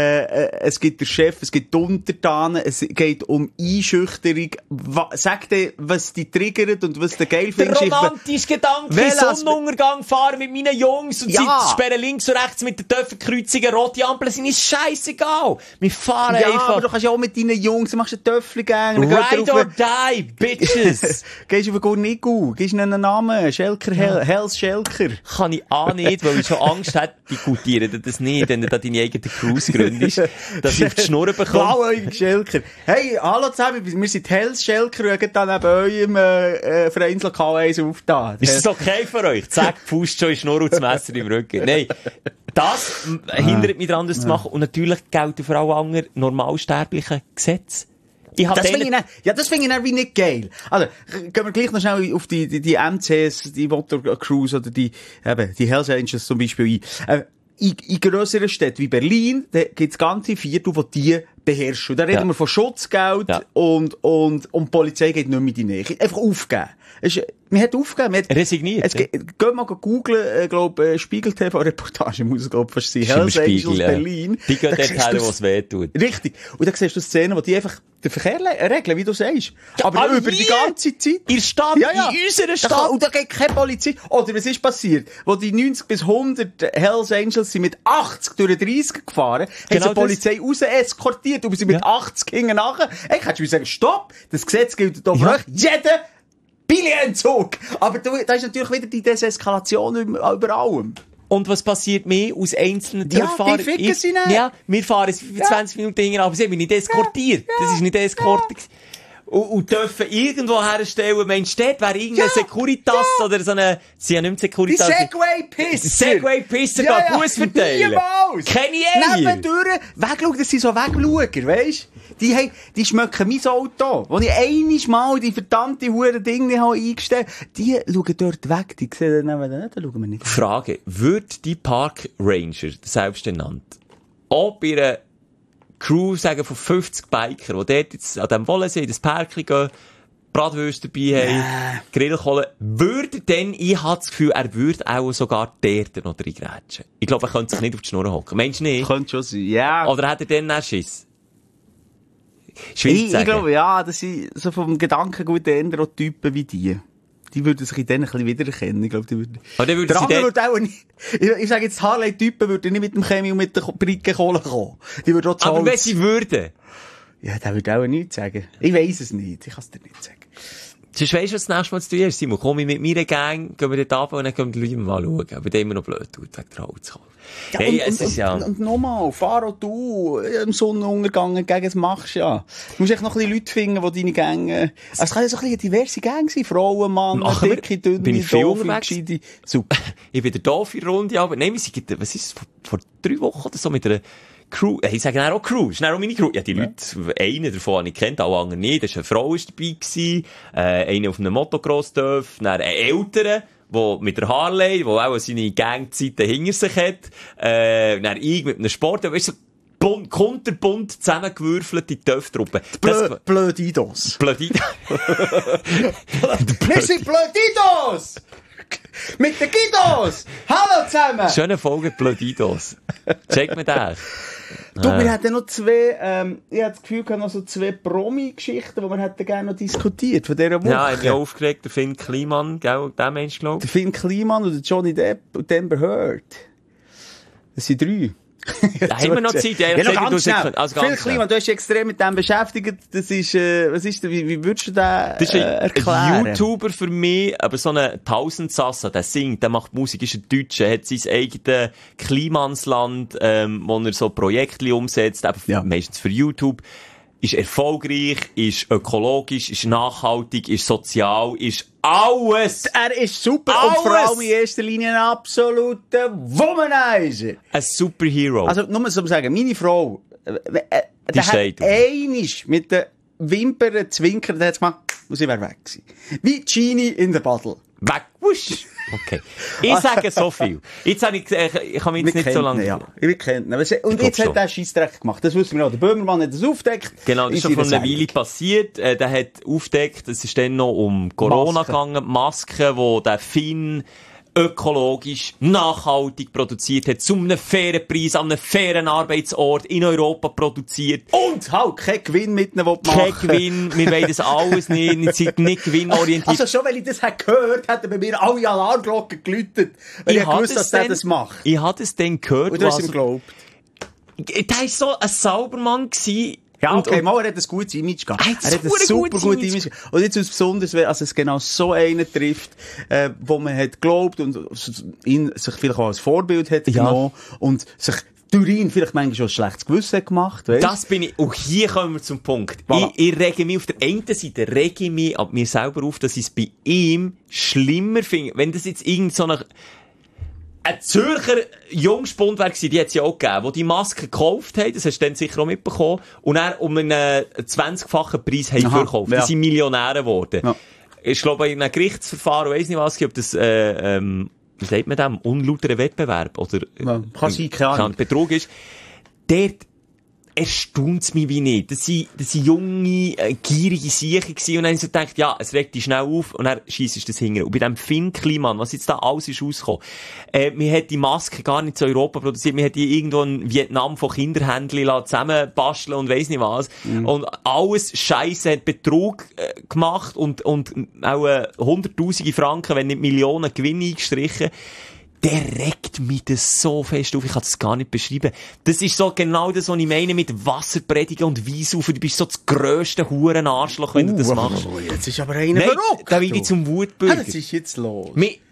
Es gibt den Chef, es gibt die Untertanen. Es geht um Einschüchterung. Sag dir, was dich triggert und was du geil Der findest. romantische Gedanke, Welches- Sonnenuntergang fahren mit meinen Jungs und Ja. sie sperren links und rechts mit den Töpferkreuzungen, rote Ampeln sind, ist scheissegal. Wir fahren Ja, einfach. aber du kannst ja auch mit deinen Jungs, du machst einen Töffel-Gang. Ride or die, bitches. Gehst du auf Gurnigu, gibst ihnen einen Namen, Schelker, Hells Schelker. Kann ich auch nicht, weil ich schon Angst hätte, die gutieren das nicht, wenn du da deine eigene Cruise gründest, dass ich auf die Schnurren bekomme. Blauäugig Schelker. Hey, hallo zusammen, wir sind Hells Schelker und gehen dann neben eurem Vereinslokal eins aufgetan. Ist das okay für euch? Zack, Fuß schon in Schnurr und das Messer im Rücken. Nein. Das hindert mich daran, das zu machen. Und natürlich gelten für alle anderen normalsterblichen Gesetze. Ich hab Das denen- finde ich, ja, das finde ich dann wie nicht geil. Also, gehen wir gleich noch schnell auf die MCs, die Motor Cruise oder die Hells Angels zum Beispiel ein. In grösseren Städten wie Berlin, da gibt's ganze Viertel, die beherrschen. Und da reden Ja. wir von Schutzgeld Ja. und die Polizei geht nicht mehr in die Nähe. Einfach aufgeben. Man hat aufgegeben. Man hat, Resigniert, ja. Geht mal googlen, Spiegel TV-Reportage, muss es, glaub fast sein. Ist immer Hells Angels Spiegel, ja. Berlin. Die gehen Da dort siehst her, du's- wo es weh tut. Richtig. Und dann siehst du Szenen, wo die einfach den Verkehr regeln, wie du sagst. Aber aber über die wie? ganze Zeit. In der Stadt, in unserer Stadt. Und da geht keine Polizei. Oder was ist passiert? Wo die 90 bis 100 Hells Angels sind mit 80 durch den 30 gefahren, haben Genau sie die Polizei raus eskortiert und wir sind mit 80 hinten nachher. Hey, kannst du mir sagen, stopp, das Gesetz gilt hier für Ja. euch. Jeder Billenentzug. Aber da ist natürlich wieder die Deseskalation über allem. Und was passiert mehr aus einzelnen Ja, Töpffahrern? die ficken sie nicht. Ja, wir fahren 20 Minuten hinten, aber sie haben mich nicht eskortiert. Das ist nicht Eskorte. Und dürfen irgendwo herstellen, meinst du, dort wäre irgendein Ja. Securitas oder so eine, sie haben nicht mehr Die Securitas. Segway-Pisser! Segway-Pisser gehen Bus verteilen. Niemals! Keine Eier. Nebendurch, wegschauen, das sind so Wegschauer, weisst? Die schmecken mein Auto. Wo ich einmal die verdammte hure Dinge habe eingestellt, die schauen dort weg, die sehen dann nicht, da schauen wir nicht. Frage, wird die Park Ranger, selbst genannt, auch bei einer Crew sagen von 50 Biker, die dort jetzt an dem Wollensee in das Parkli gehen, Bratwürste dabei haben, Grillkohle, würde denn, ich habe das Gefühl, er würde auch sogar dort noch reingrätschen. Ich glaube, er könnte sich nicht auf die Schnur hocken. Meinst du nicht? Könnte schon sein, ja. Oder hat er dann auch Schiss? Schwierig zu Ich sagen. glaube, ja, das sind so vom Gedankengut eher auch Typen wie die. Die würden sich in denen ein bisschen wiedererkennen. Ich glaube, die würden... Aber dann würden Der sie andere dort- würde auch nicht... Ich sage jetzt, die Harley-Typen würden nicht mit dem Chemie und mit der Brickenkohle kommen. Die würden auch zu Aber Holz- wenn sie würden, Ja, der würde auch nichts sagen. Ich weiss es nicht. Ich kann es dir nicht sagen. sonst weisst du, was das nächste Mal zu tun ist, Simon. Komm ich mit meiner Gang, gehen wir dort runter und dann können die Leute mal schauen. Aber der immer noch blöd tut, wegen der Holzkohle. Ja, Hey, es ist ja... und nochmal, fahr auch du im Sonnenuntergang entgegen, das machst du ja. Du musst echt noch ein bisschen Leute finden, die deine Gänge... Also es kann ja so ein bisschen eine diverse Gang sein. Frauen, Mann, Machen wir? dicke, dünne, Bin ich viel doofe, unterwegs? gescheite. Super. Ich bin der doofe Runde, aber nein, wir sind, was ist es, vor 3 Wochen oder so mit einer Crew, ich sage dann auch Crew, ist dann auch meine Crew. Ja, die Leute, einen davon habe ich kennt, alle anderen nicht. Das war eine Frau ist dabei gewesen, einer auf einem Motocross-Dörf, dann ein Älterer, der mit der Harley, der auch seine Gangzeiten hinter sich hat, dann ich mit einem Sport, weißt du, kunterbunt zusammengewürfelte Töpftruppe. Blödidos. Blödidos. Wir sind Blödidos! Mit den Guidos! Hallo zusammen! Schöne Folge Blödidos. Check mir das. Du, wir hatten noch zwei, ich hatte das Gefühl, noch so zwei Promi-Geschichten, die wir hätten gerne noch diskutiert von dieser Woche. Ja, ich bin aufgeregt, der Finn Kliman, gell, der Mensch, glaub ich. Der Finn Kliman und der Johnny Depp und Amber Heard. Das sind 3. Da haben wir noch Zeit. Ja, noch ganz schnell. Also Finn Kliman, du hast dich extrem mit dem beschäftigt. Das ist, was ist, wie würdest du das ist erklären? Ein YouTuber für mich, aber so ein Tausendsassa, der singt, der macht Musik, ist ein Deutscher, hat sein eigenes Klimansland, wo er so Projekte umsetzt, eben meistens für YouTube. Ist erfolgreich, ist ökologisch, ist nachhaltig, ist sozial, ist alles. Er ist super alles. Und vor allem in erster Linie ein absoluter Womanizer. Ein Superhero. Also, nur mal so sagen, meine Frau, die steht einisch mit den Wimpern zwinkern, der hat gemacht, und sie wäre weg gewesen. Wie Genie in the Bottle. Weg, wusch. Okay. Ich sage so viel. Jetzt habe ich kann mich jetzt nicht so lange... Ja, wir kennen ihn. Und jetzt hat er Scheissdreck gemacht. Das wissen wir auch. Der Böhmermann hat das aufgedeckt. Genau, das ist schon vor einer Weile passiert. Der hat aufgedeckt, es ist dann noch um Corona gegangen, Masken, wo der Finn ökologisch, nachhaltig produziert hat, zu einem fairen Preis, an einem fairen Arbeitsort in Europa produziert. Und halt, kein Gewinn mit ihnen machen. Kein Gewinn, wir wollen das alles nicht gewinnorientiert. Also schon, weil ich das gehört hätte bei mir alle Alarmglocken geläutet, weil ich gewusst, dass der das macht. Ich hatte es dann gehört. Und du hast ihm geglaubt. Der war so ein Saubermann gewesen. Ja, okay, mal, er hat ein gutes Image gehabt. Er hat ein super gutes Image gehabt. Und jetzt besonders, wenn es genau so einen trifft, wo man hat geglaubt und ihn sich vielleicht auch als Vorbild hat genommen und sich durch ihn vielleicht manchmal schon ein schlechtes Gewissen hat gemacht, weißt? Das bin ich, und hier kommen wir zum Punkt. Voilà. Ich rege mich auf der einen Seite, ab mir selber auf, dass ich es bei ihm schlimmer finde, wenn das jetzt irgend so ein Zürcher Jungspund wäre gewesen, die hat es ja auch gegeben, die Maske gekauft haben, das hast du dann sicher auch mitbekommen, und dann um einen 20-fachen Preis haben verkauft. Das sind Millionäre geworden. Ja. Ich glaube, in einem Gerichtsverfahren, weiss nicht was, ob das, wie sagt man dem, unlauterer Wettbewerb, oder, kann sein, keine Ahnung. Betrug ist. Dort erstaunt's mich wie nicht. Das sind junge, gierige Siechen gewesen. Und dann habe ich so gedacht, ja, es regt dich schnell auf und dann schiessest du das hinten. Und bei dem Finn Kliman, was jetzt da alles ist rausgekommen, man hat die Maske gar nicht zu Europa produziert, man hat die irgendwo in Vietnam von Kinderhändlern zusammenbasteln und weiss nicht was. Und alles Scheisse hat Betrug gemacht und auch hunderttausende Franken, wenn nicht Millionen Gewinne eingestrichen. Der regt mich das so fest auf, ich kann das gar nicht beschreiben. Das ist so genau das, was ich meine mit Wasserpredigen und Weissaufen. Du bist so das grösste Hurenarschloch, wenn du das machst. Jetzt ist aber einer verrückt. Da will ich zum Wutbürger. Das ist jetzt los.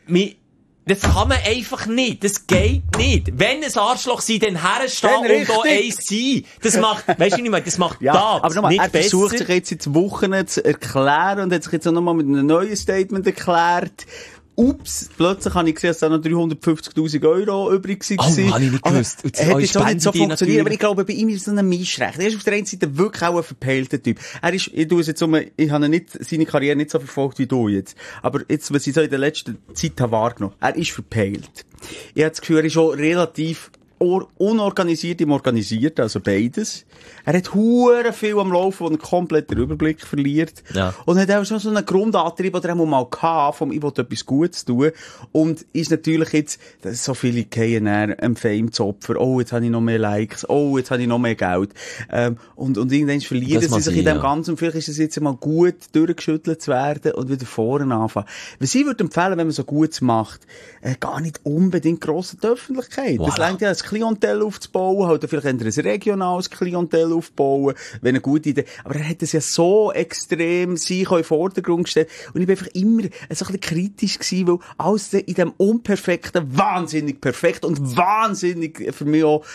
Das kann man einfach nicht. Das geht nicht. Wenn ein Arschloch sein, dann herstehen und da eins sein. Das macht, weißt du nicht mehr, das macht aber nochmal, nicht er besser. versucht sich jetzt in Wochen zu erklären und hat sich jetzt auch nochmal mit einem neuen Statement erklärt. Ups, plötzlich habe ich gesehen, dass da noch 350.000 € übrig waren. Oh, habe ich nicht gewusst. Er hat jetzt auch nicht so funktioniert, aber ich glaube, bei ihm ist es so ein Mischrecht. Er ist auf der einen Seite wirklich auch ein verpeilter Typ. Ich tue es jetzt ich habe seine Karriere nicht so verfolgt wie du jetzt. Aber jetzt, was ich so in der letzten Zeit habe wahrgenommen, er ist verpeilt. Ich habe das Gefühl, er ist auch relativ unorganisiert im Organisierten, also beides. Er hat hure viel am Laufen, wo er komplett den Überblick verliert. Ja. Und hat auch schon so einen Grundantrieb, oder er mal gehabt, ich will etwas Gutes tun. Und ist natürlich jetzt, so viele gehen am Fame zu Opfer. Oh, jetzt habe ich noch mehr Likes. Oh, jetzt habe ich noch mehr Geld. Und irgendwann verlieren sie sich in dem Ganzen. Und vielleicht ist es jetzt mal gut, durchgeschüttelt zu werden und wieder vorne anfangen. Was ich würde empfehlen, wenn man so Gutes macht, gar nicht unbedingt grosse Öffentlichkeit. Voilà. Das reicht ja, ein Klientel aufzubauen, halt vielleicht ein regionales Klientel aufbauen, wenn eine gute Idee. Aber er hat es ja so extrem sich in den Vordergrund gestellt. Und ich bin einfach immer so ein bisschen kritisch gewesen, weil alles in dem Unperfekten wahnsinnig perfekt und wahnsinnig für mich auch,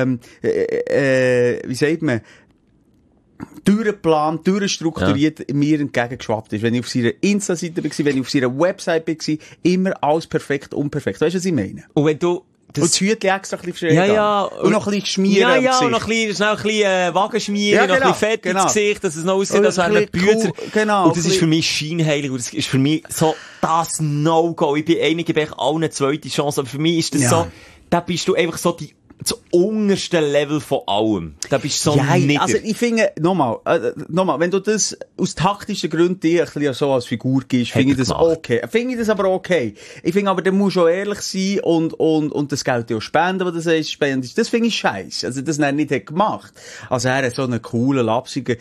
wie sagt man, durchgeplant, durchstrukturiert mir entgegengeschwappt ist. Wenn ich auf seiner Insta-Seite war, wenn ich auf seiner Website war, immer alles perfekt, unperfekt. Weißt du, was ich meine? Und wenn du und das Hütchen extra ein bisschen ja. Und noch ein bisschen schmieren. Ja, und noch ein bisschen Wagen schmieren, noch ein bisschen Fett ins Gesicht, dass es noch aussieht, als wären Bücher. Genau. Und das ist für mich scheinheilig. Und das ist für mich so das No-Go. Ich bin einige bei allen eine zweite Chance. Aber für mich ist das so, da bist du einfach so das unterste Level von allem. Da bist du so nieder. Also ich finde, nochmal, wenn du das aus taktischen Gründen dir ein bisschen so als Figur gibst, finde ich das okay. Finde ich das aber okay. Ich finde aber, der muss schon ehrlich sein und das Geld auch spenden, was du sagst, spenden. Das finde ich scheiße. Also das er nicht hat gemacht. Also er hat so einen coolen, lapsigen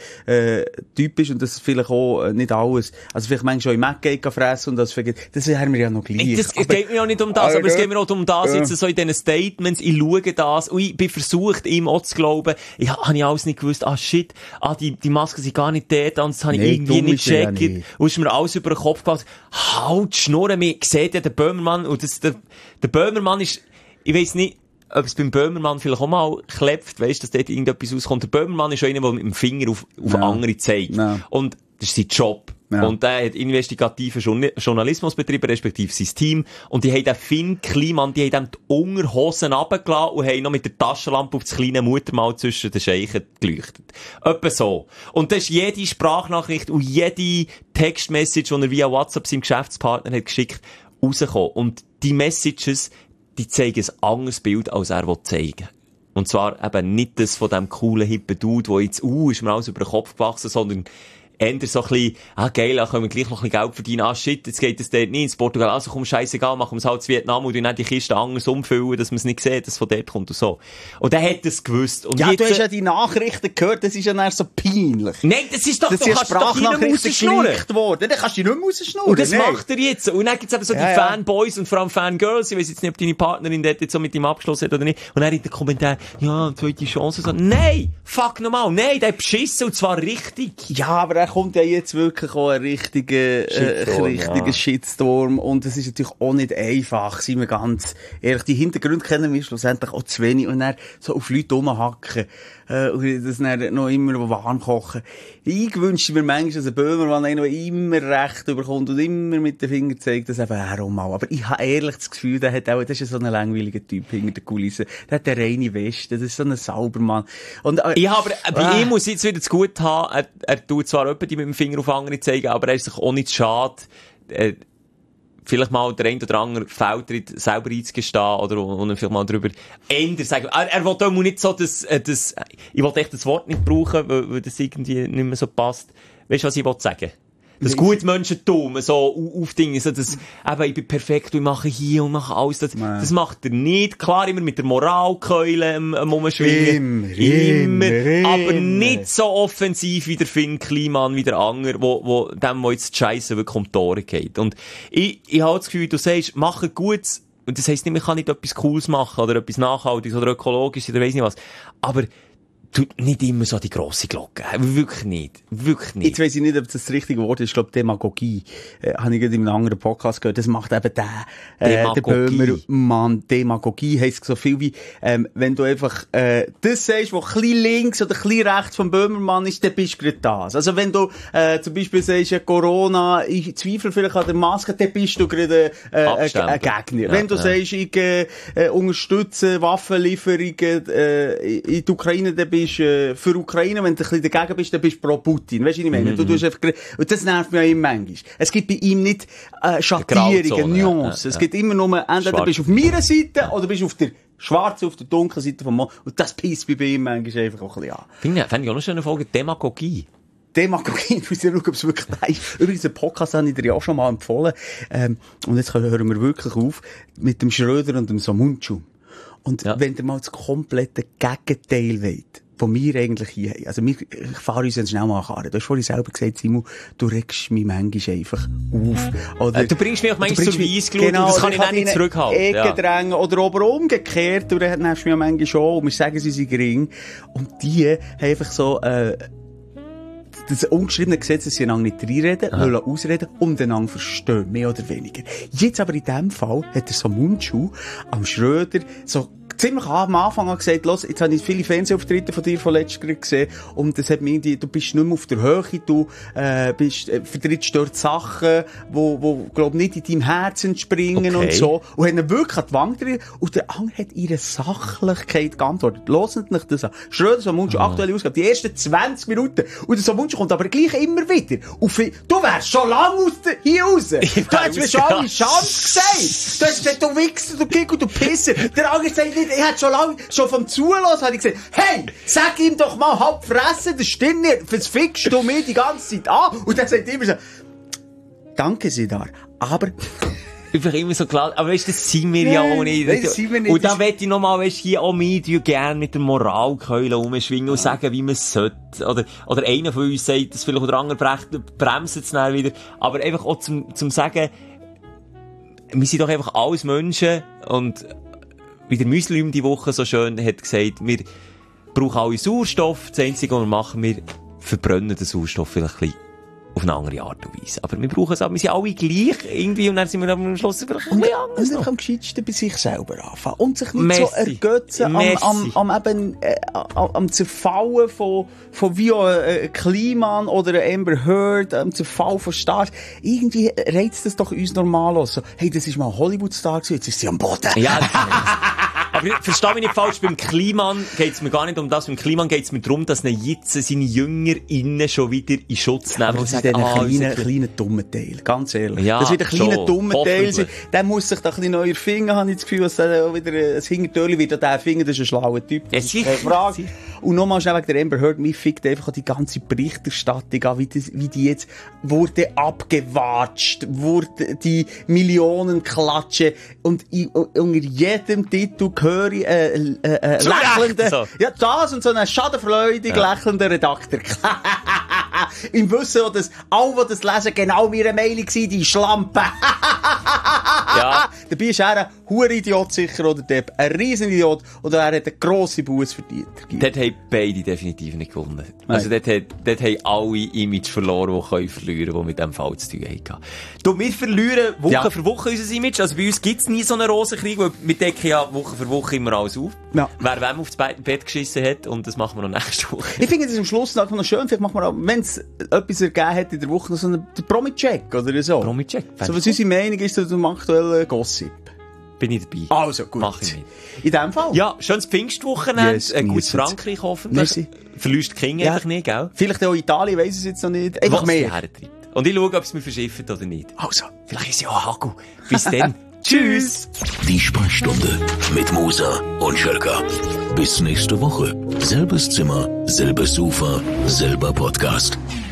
Typ ist und das vielleicht auch nicht alles. Also vielleicht manchmal schon im Mac fressen und das haben wir ja noch gleich. Es geht mir auch nicht um das, aber es geht mir auch um das, jetzt so in diesen Statements, ich schaue das und ich bin versucht, ihm auch zu glauben, habe ich alles nicht gewusst, shit, die Masken sind gar nicht dort, und das habe ich irgendwie nicht gecheckt, und ist mir alles über den Kopf gefallen. Halt, Schnurren, mir sieht ja der Böhmermann, und der Böhmermann ist, ich weiss nicht, ob es beim Böhmermann vielleicht auch mal klepft, weisst, dass dort irgendetwas rauskommt. Der Böhmermann ist schon einer, der mit dem Finger auf andere zeigt. No. Und das ist sein Job. Ja. Und der hat investigativen Journalismus betrieben, respektive sein Team. Und die haben den Finn Kliman, die haben die Unterhosen runtergelassen und haben noch mit der Taschenlampe auf das kleine Muttermal zwischen den Scheichen geleuchtet. Etwa so. Und das ist jede Sprachnachricht und jede Textmessage, die er via WhatsApp seinem Geschäftspartner hat geschickt, rausgekommen. Und die Messages, die zeigen ein anderes Bild, als er zeigen will. Und zwar eben nicht das von dem coolen, hippen Dude, der jetzt, ist mir alles über den Kopf gewachsen, sondern eher so ein bisschen, geil, da können wir gleich noch ein bisschen Geld verdienen. Shit, jetzt geht es dort nicht ins Portugal. Also komm, scheissegal, machen wir es halt zu Vietnam und dann die Kiste anders umfüllen, dass man es nicht sieht, dass es von dort kommt und so. Und der hat es gewusst. Und ja, jetzt, du hast ja die Nachrichten gehört, das ist ja dann so peinlich. Nein, das ist doch, das du kannst doch nicht mehr rausschnurren. Worden. Dann kannst du nicht mehr rausschnurren. Und das macht er jetzt. Und dann gibt's eben so die Fanboys und vor allem Fangirls. Ich weiss jetzt nicht, ob deine Partnerin dort jetzt so mit ihm abgeschlossen hat oder nicht. Und dann in den Kommentaren, zweite Chance. So, nein! Fuck nochmal! Nein, der hat beschissen und zwar richtig. Ja, aber er kommt ja jetzt wirklich auch ein richtiger Shitstorm. Und es ist natürlich auch nicht einfach, sind wir ganz ehrlich. Die Hintergründe kennen wir schlussendlich auch zu wenig. Und dann so auf Leute rumhacken. Und das dann noch immer warm kochen. Ich wünsche mir manchmal, dass ein Böhmermann noch immer Recht bekommt und immer mit den Fingern zeigt, dass eben er auch mal. Aber ich habe ehrlich das Gefühl, das ist so ein langweiliger Typ hinter der Kulisse. Der hat eine reine Weste, das ist so ein Saubermann. Und, ich habe, bei ihm muss ich jetzt wieder zu gut haben, er tut zwar jemanden mit dem Finger auf andere zeigen, aber er ist sich auch nicht schade, vielleicht mal der ein oder andere Fehltritt selber einzugestehen oder vielleicht mal drüber ändern sagen. Er will auch nicht so ich will echt das Wort nicht brauchen, weil das irgendwie nicht mehr so passt. Weißt du, was ich will sagen? Das Gutmenschentum, so aufdingen, so das, eben, ich bin perfekt und ich mache hier und mache alles, das macht er nicht. Klar, immer mit der Moralkeule umschwingen. Immer. Aber nicht so offensiv wie der Finn Kliman, wie der Anger, wo jetzt die Scheisse wirklich um die Tore geht. Und ich habe das Gefühl, du sagst, mach ein gutes, und das heisst nicht, man kann nicht etwas Cooles machen, oder etwas Nachhaltiges, oder ökologisches, oder weiss nicht was. Aber, nicht immer so die grosse Glocke. Wirklich nicht. Wirklich nicht. Jetzt weiss ich nicht, ob das das richtige Wort ist. Ich glaube, Demagogie. Habe ich gerade in einem anderen Podcast gehört. Das macht eben der Böhmermann. Demagogie heisst so viel wie, wenn du einfach, das sagst, was ein bisschen links oder ein bisschen rechts vom Böhmermann ist, dann bist du gerade das. Also wenn du, zum Beispiel sagst, Corona, ich zweifle vielleicht an der Maske, dann bist du gerade, ein Gegner. Ja, wenn du sagst, ich, unterstütze Waffenlieferungen, in die Ukraine, dann bist für Ukraine, wenn du ein bisschen dagegen bist, dann bist du pro Putin. Weißt du, was ich meine? Du tust einfach, und das nervt mich auch immer manchmal. Es gibt bei ihm nicht, Schattierungen, Nuancen. Es gibt immer nur, entweder bist du auf meiner Seite, oder bist du auf der schwarzen, auf der dunklen Seite vom Mond. Und das pisst mich bei ihm manchmal einfach auch ein bisschen an. Fände ich auch noch schon eine Folge Demagogie. Demagogie, ich muss ja schauen, ob es wirklich live. Übrigens, den Podcast habe ich dir ja auch schon mal empfohlen. Und jetzt hören wir wirklich auf mit dem Schröder und dem Somuncu. Und wenn ihr mal das komplette Gegenteil wollt, von mir eigentlich hier haben. Also, ich fahre uns jetzt schnell mal an Karren. Du hast vorhin selber gesagt, Simon, du regst mich manchmal einfach auf. Oder, du bringst mich auch manchmal zur Weissglut, genau, und das kann ich dann nicht zurückhalten. Ecke drängen, oder aber umgekehrt, du nervst mich manchmal schon, und wir sagen, sie sind gering. Und die haben einfach so, das ungeschriebene Gesetz, dass sie einander nicht reinreden, wollen ausreden und einander verstehen, mehr oder weniger. Jetzt aber in dem Fall hat er so Mundschuh am Schröder so ziemlich am Anfang gesagt, los, jetzt habe ich viele Fernsehauftritte von dir von letztem gesehen und das hat mir irgendwie, du bist nicht mehr auf der Höhe, du vertrittst dort Sachen, wo glaub nicht in deinem Herz entspringen und so. Und haben ihn wirklich an die Wand drin und der andere hat ihre Sachlichkeit geantwortet. Hört nicht das an. Schröder, so Mundschuh, aktuelle Ausgabe, die ersten 20 Minuten. Und der so Mundschuh kommt aber gleich immer wieder. Und du wärst schon lange hier raus. Du hast mir schon alle Chance gesagt. Du hast gesagt, du Wichser, du Kick und du Pisser. Der andere sagt nicht ich hätte schon vom Zulassen, habe ich gesagt, hey, sag ihm doch mal halb fressen, das stimmt nicht, das fickst du mir die ganze Zeit an. Und dann sagt er immer so, danke, Sidar, aber... Einfach immer so klar, aber weißt du, das sind wir ja auch nicht. Nein, das sind wir nicht. Und da möchte ich nochmal, weißt du, hier auch Medien gerne mit der Moralkeule rumschwingen und sagen, wie man es sollte. Oder einer von uns sagt, dass vielleicht der andere bremst es dann wieder. Aber einfach auch zum sagen, wir sind doch einfach alles Menschen und wie der Muslim die Woche so schön hat gesagt, wir brauchen alle Sauerstoff. Das Einzige, was wir machen, wir verbrennen den Sauerstoff vielleicht ein bisschen auf eine andere Art und Weise. Aber wir brauchen es auch, wir sind alle gleich irgendwie und dann sind wir am Schluss vielleicht ein bisschen anders. Und am gescheitsten bei sich selber anfangen. Und sich nicht so ergötzen am Zerfallen von wie Kliman oder Amber Heard, am Zerfall von Stars. Irgendwie reizt das doch uns normal aus. So, hey, das ist mal ein Hollywood-Star gewesen, jetzt ist sie am Boden. Ja, aber versteh mich nicht falsch, beim Kliman geht's mir gar nicht um das. Beim Kliman geht's mir darum, dass jetzt seine JüngerInnen schon wieder in Schutz nehmen. Das ist ein kleiner dummer Teil, ganz ehrlich. Ja, das wird ein kleiner dummer Teil sein. Der muss sich da ein bisschen neu erfinden, habe ich das Gefühl, dass der wieder ein Hintertürli wird an den Finger, das ist ein schlauer Typ. Das ist keine Frage. Und nochmal schnell wegen der Amber Heard, mich fickt einfach die ganze Berichterstattung an, wie die jetzt wurde abgewatscht, wurde die Millionen klatschen und unter jedem Titel höre ich lächelnden, so. Ja, das und so einen schadenfreudig lächelnden Redakteur. Im Wissen, dass alle, die das lesen, genau ihre Meinung sind, die Schlampe. Ja. Dabei ist er ein Huridiot sicher oder Depp. Ein Riesenidiot. Oder er hat eine grosse Busse verdient. Dort haben beide definitiv nicht gewonnen. Nein. Also dort haben alle Image verloren, die können verlieren, die mit dem Fall zu tun haben. Du, wir verlieren Woche für Woche unser Image. Also bei uns gibt es nie so einen Rosenkrieg, weil wir decken ja Woche für Woche immer alles auf. Ja. Wer wem aufs Bett geschissen hat, und das machen wir noch nächste Woche. Ich finde das am Schluss noch schön. Vielleicht machen wir auch, wenn es etwas ergeben hat in der Woche, noch so einen Promi-Check oder so. Promi-Check. So, was unsere Meinung ist zum aktuellen Gossip. Bin ich dabei. Also, gut. Mach ich mit. In dem Fall. Ja, schönes Pfingstwochenende. Yes, ein gutes Frankreich hoffentlich. Verlierst die Kinder einfach nicht, gell? Vielleicht auch Italien, weiss es jetzt noch nicht. Einfach mehr. Und ich schaue, ob es mir verschifft oder nicht. Also. Vielleicht ist es ja auch Haku. Bis dann. Tschüss. Die Sprechstunde mit Musa und Schelka. Bis nächste Woche. Selbes Zimmer, selbes Sofa, selber Podcast.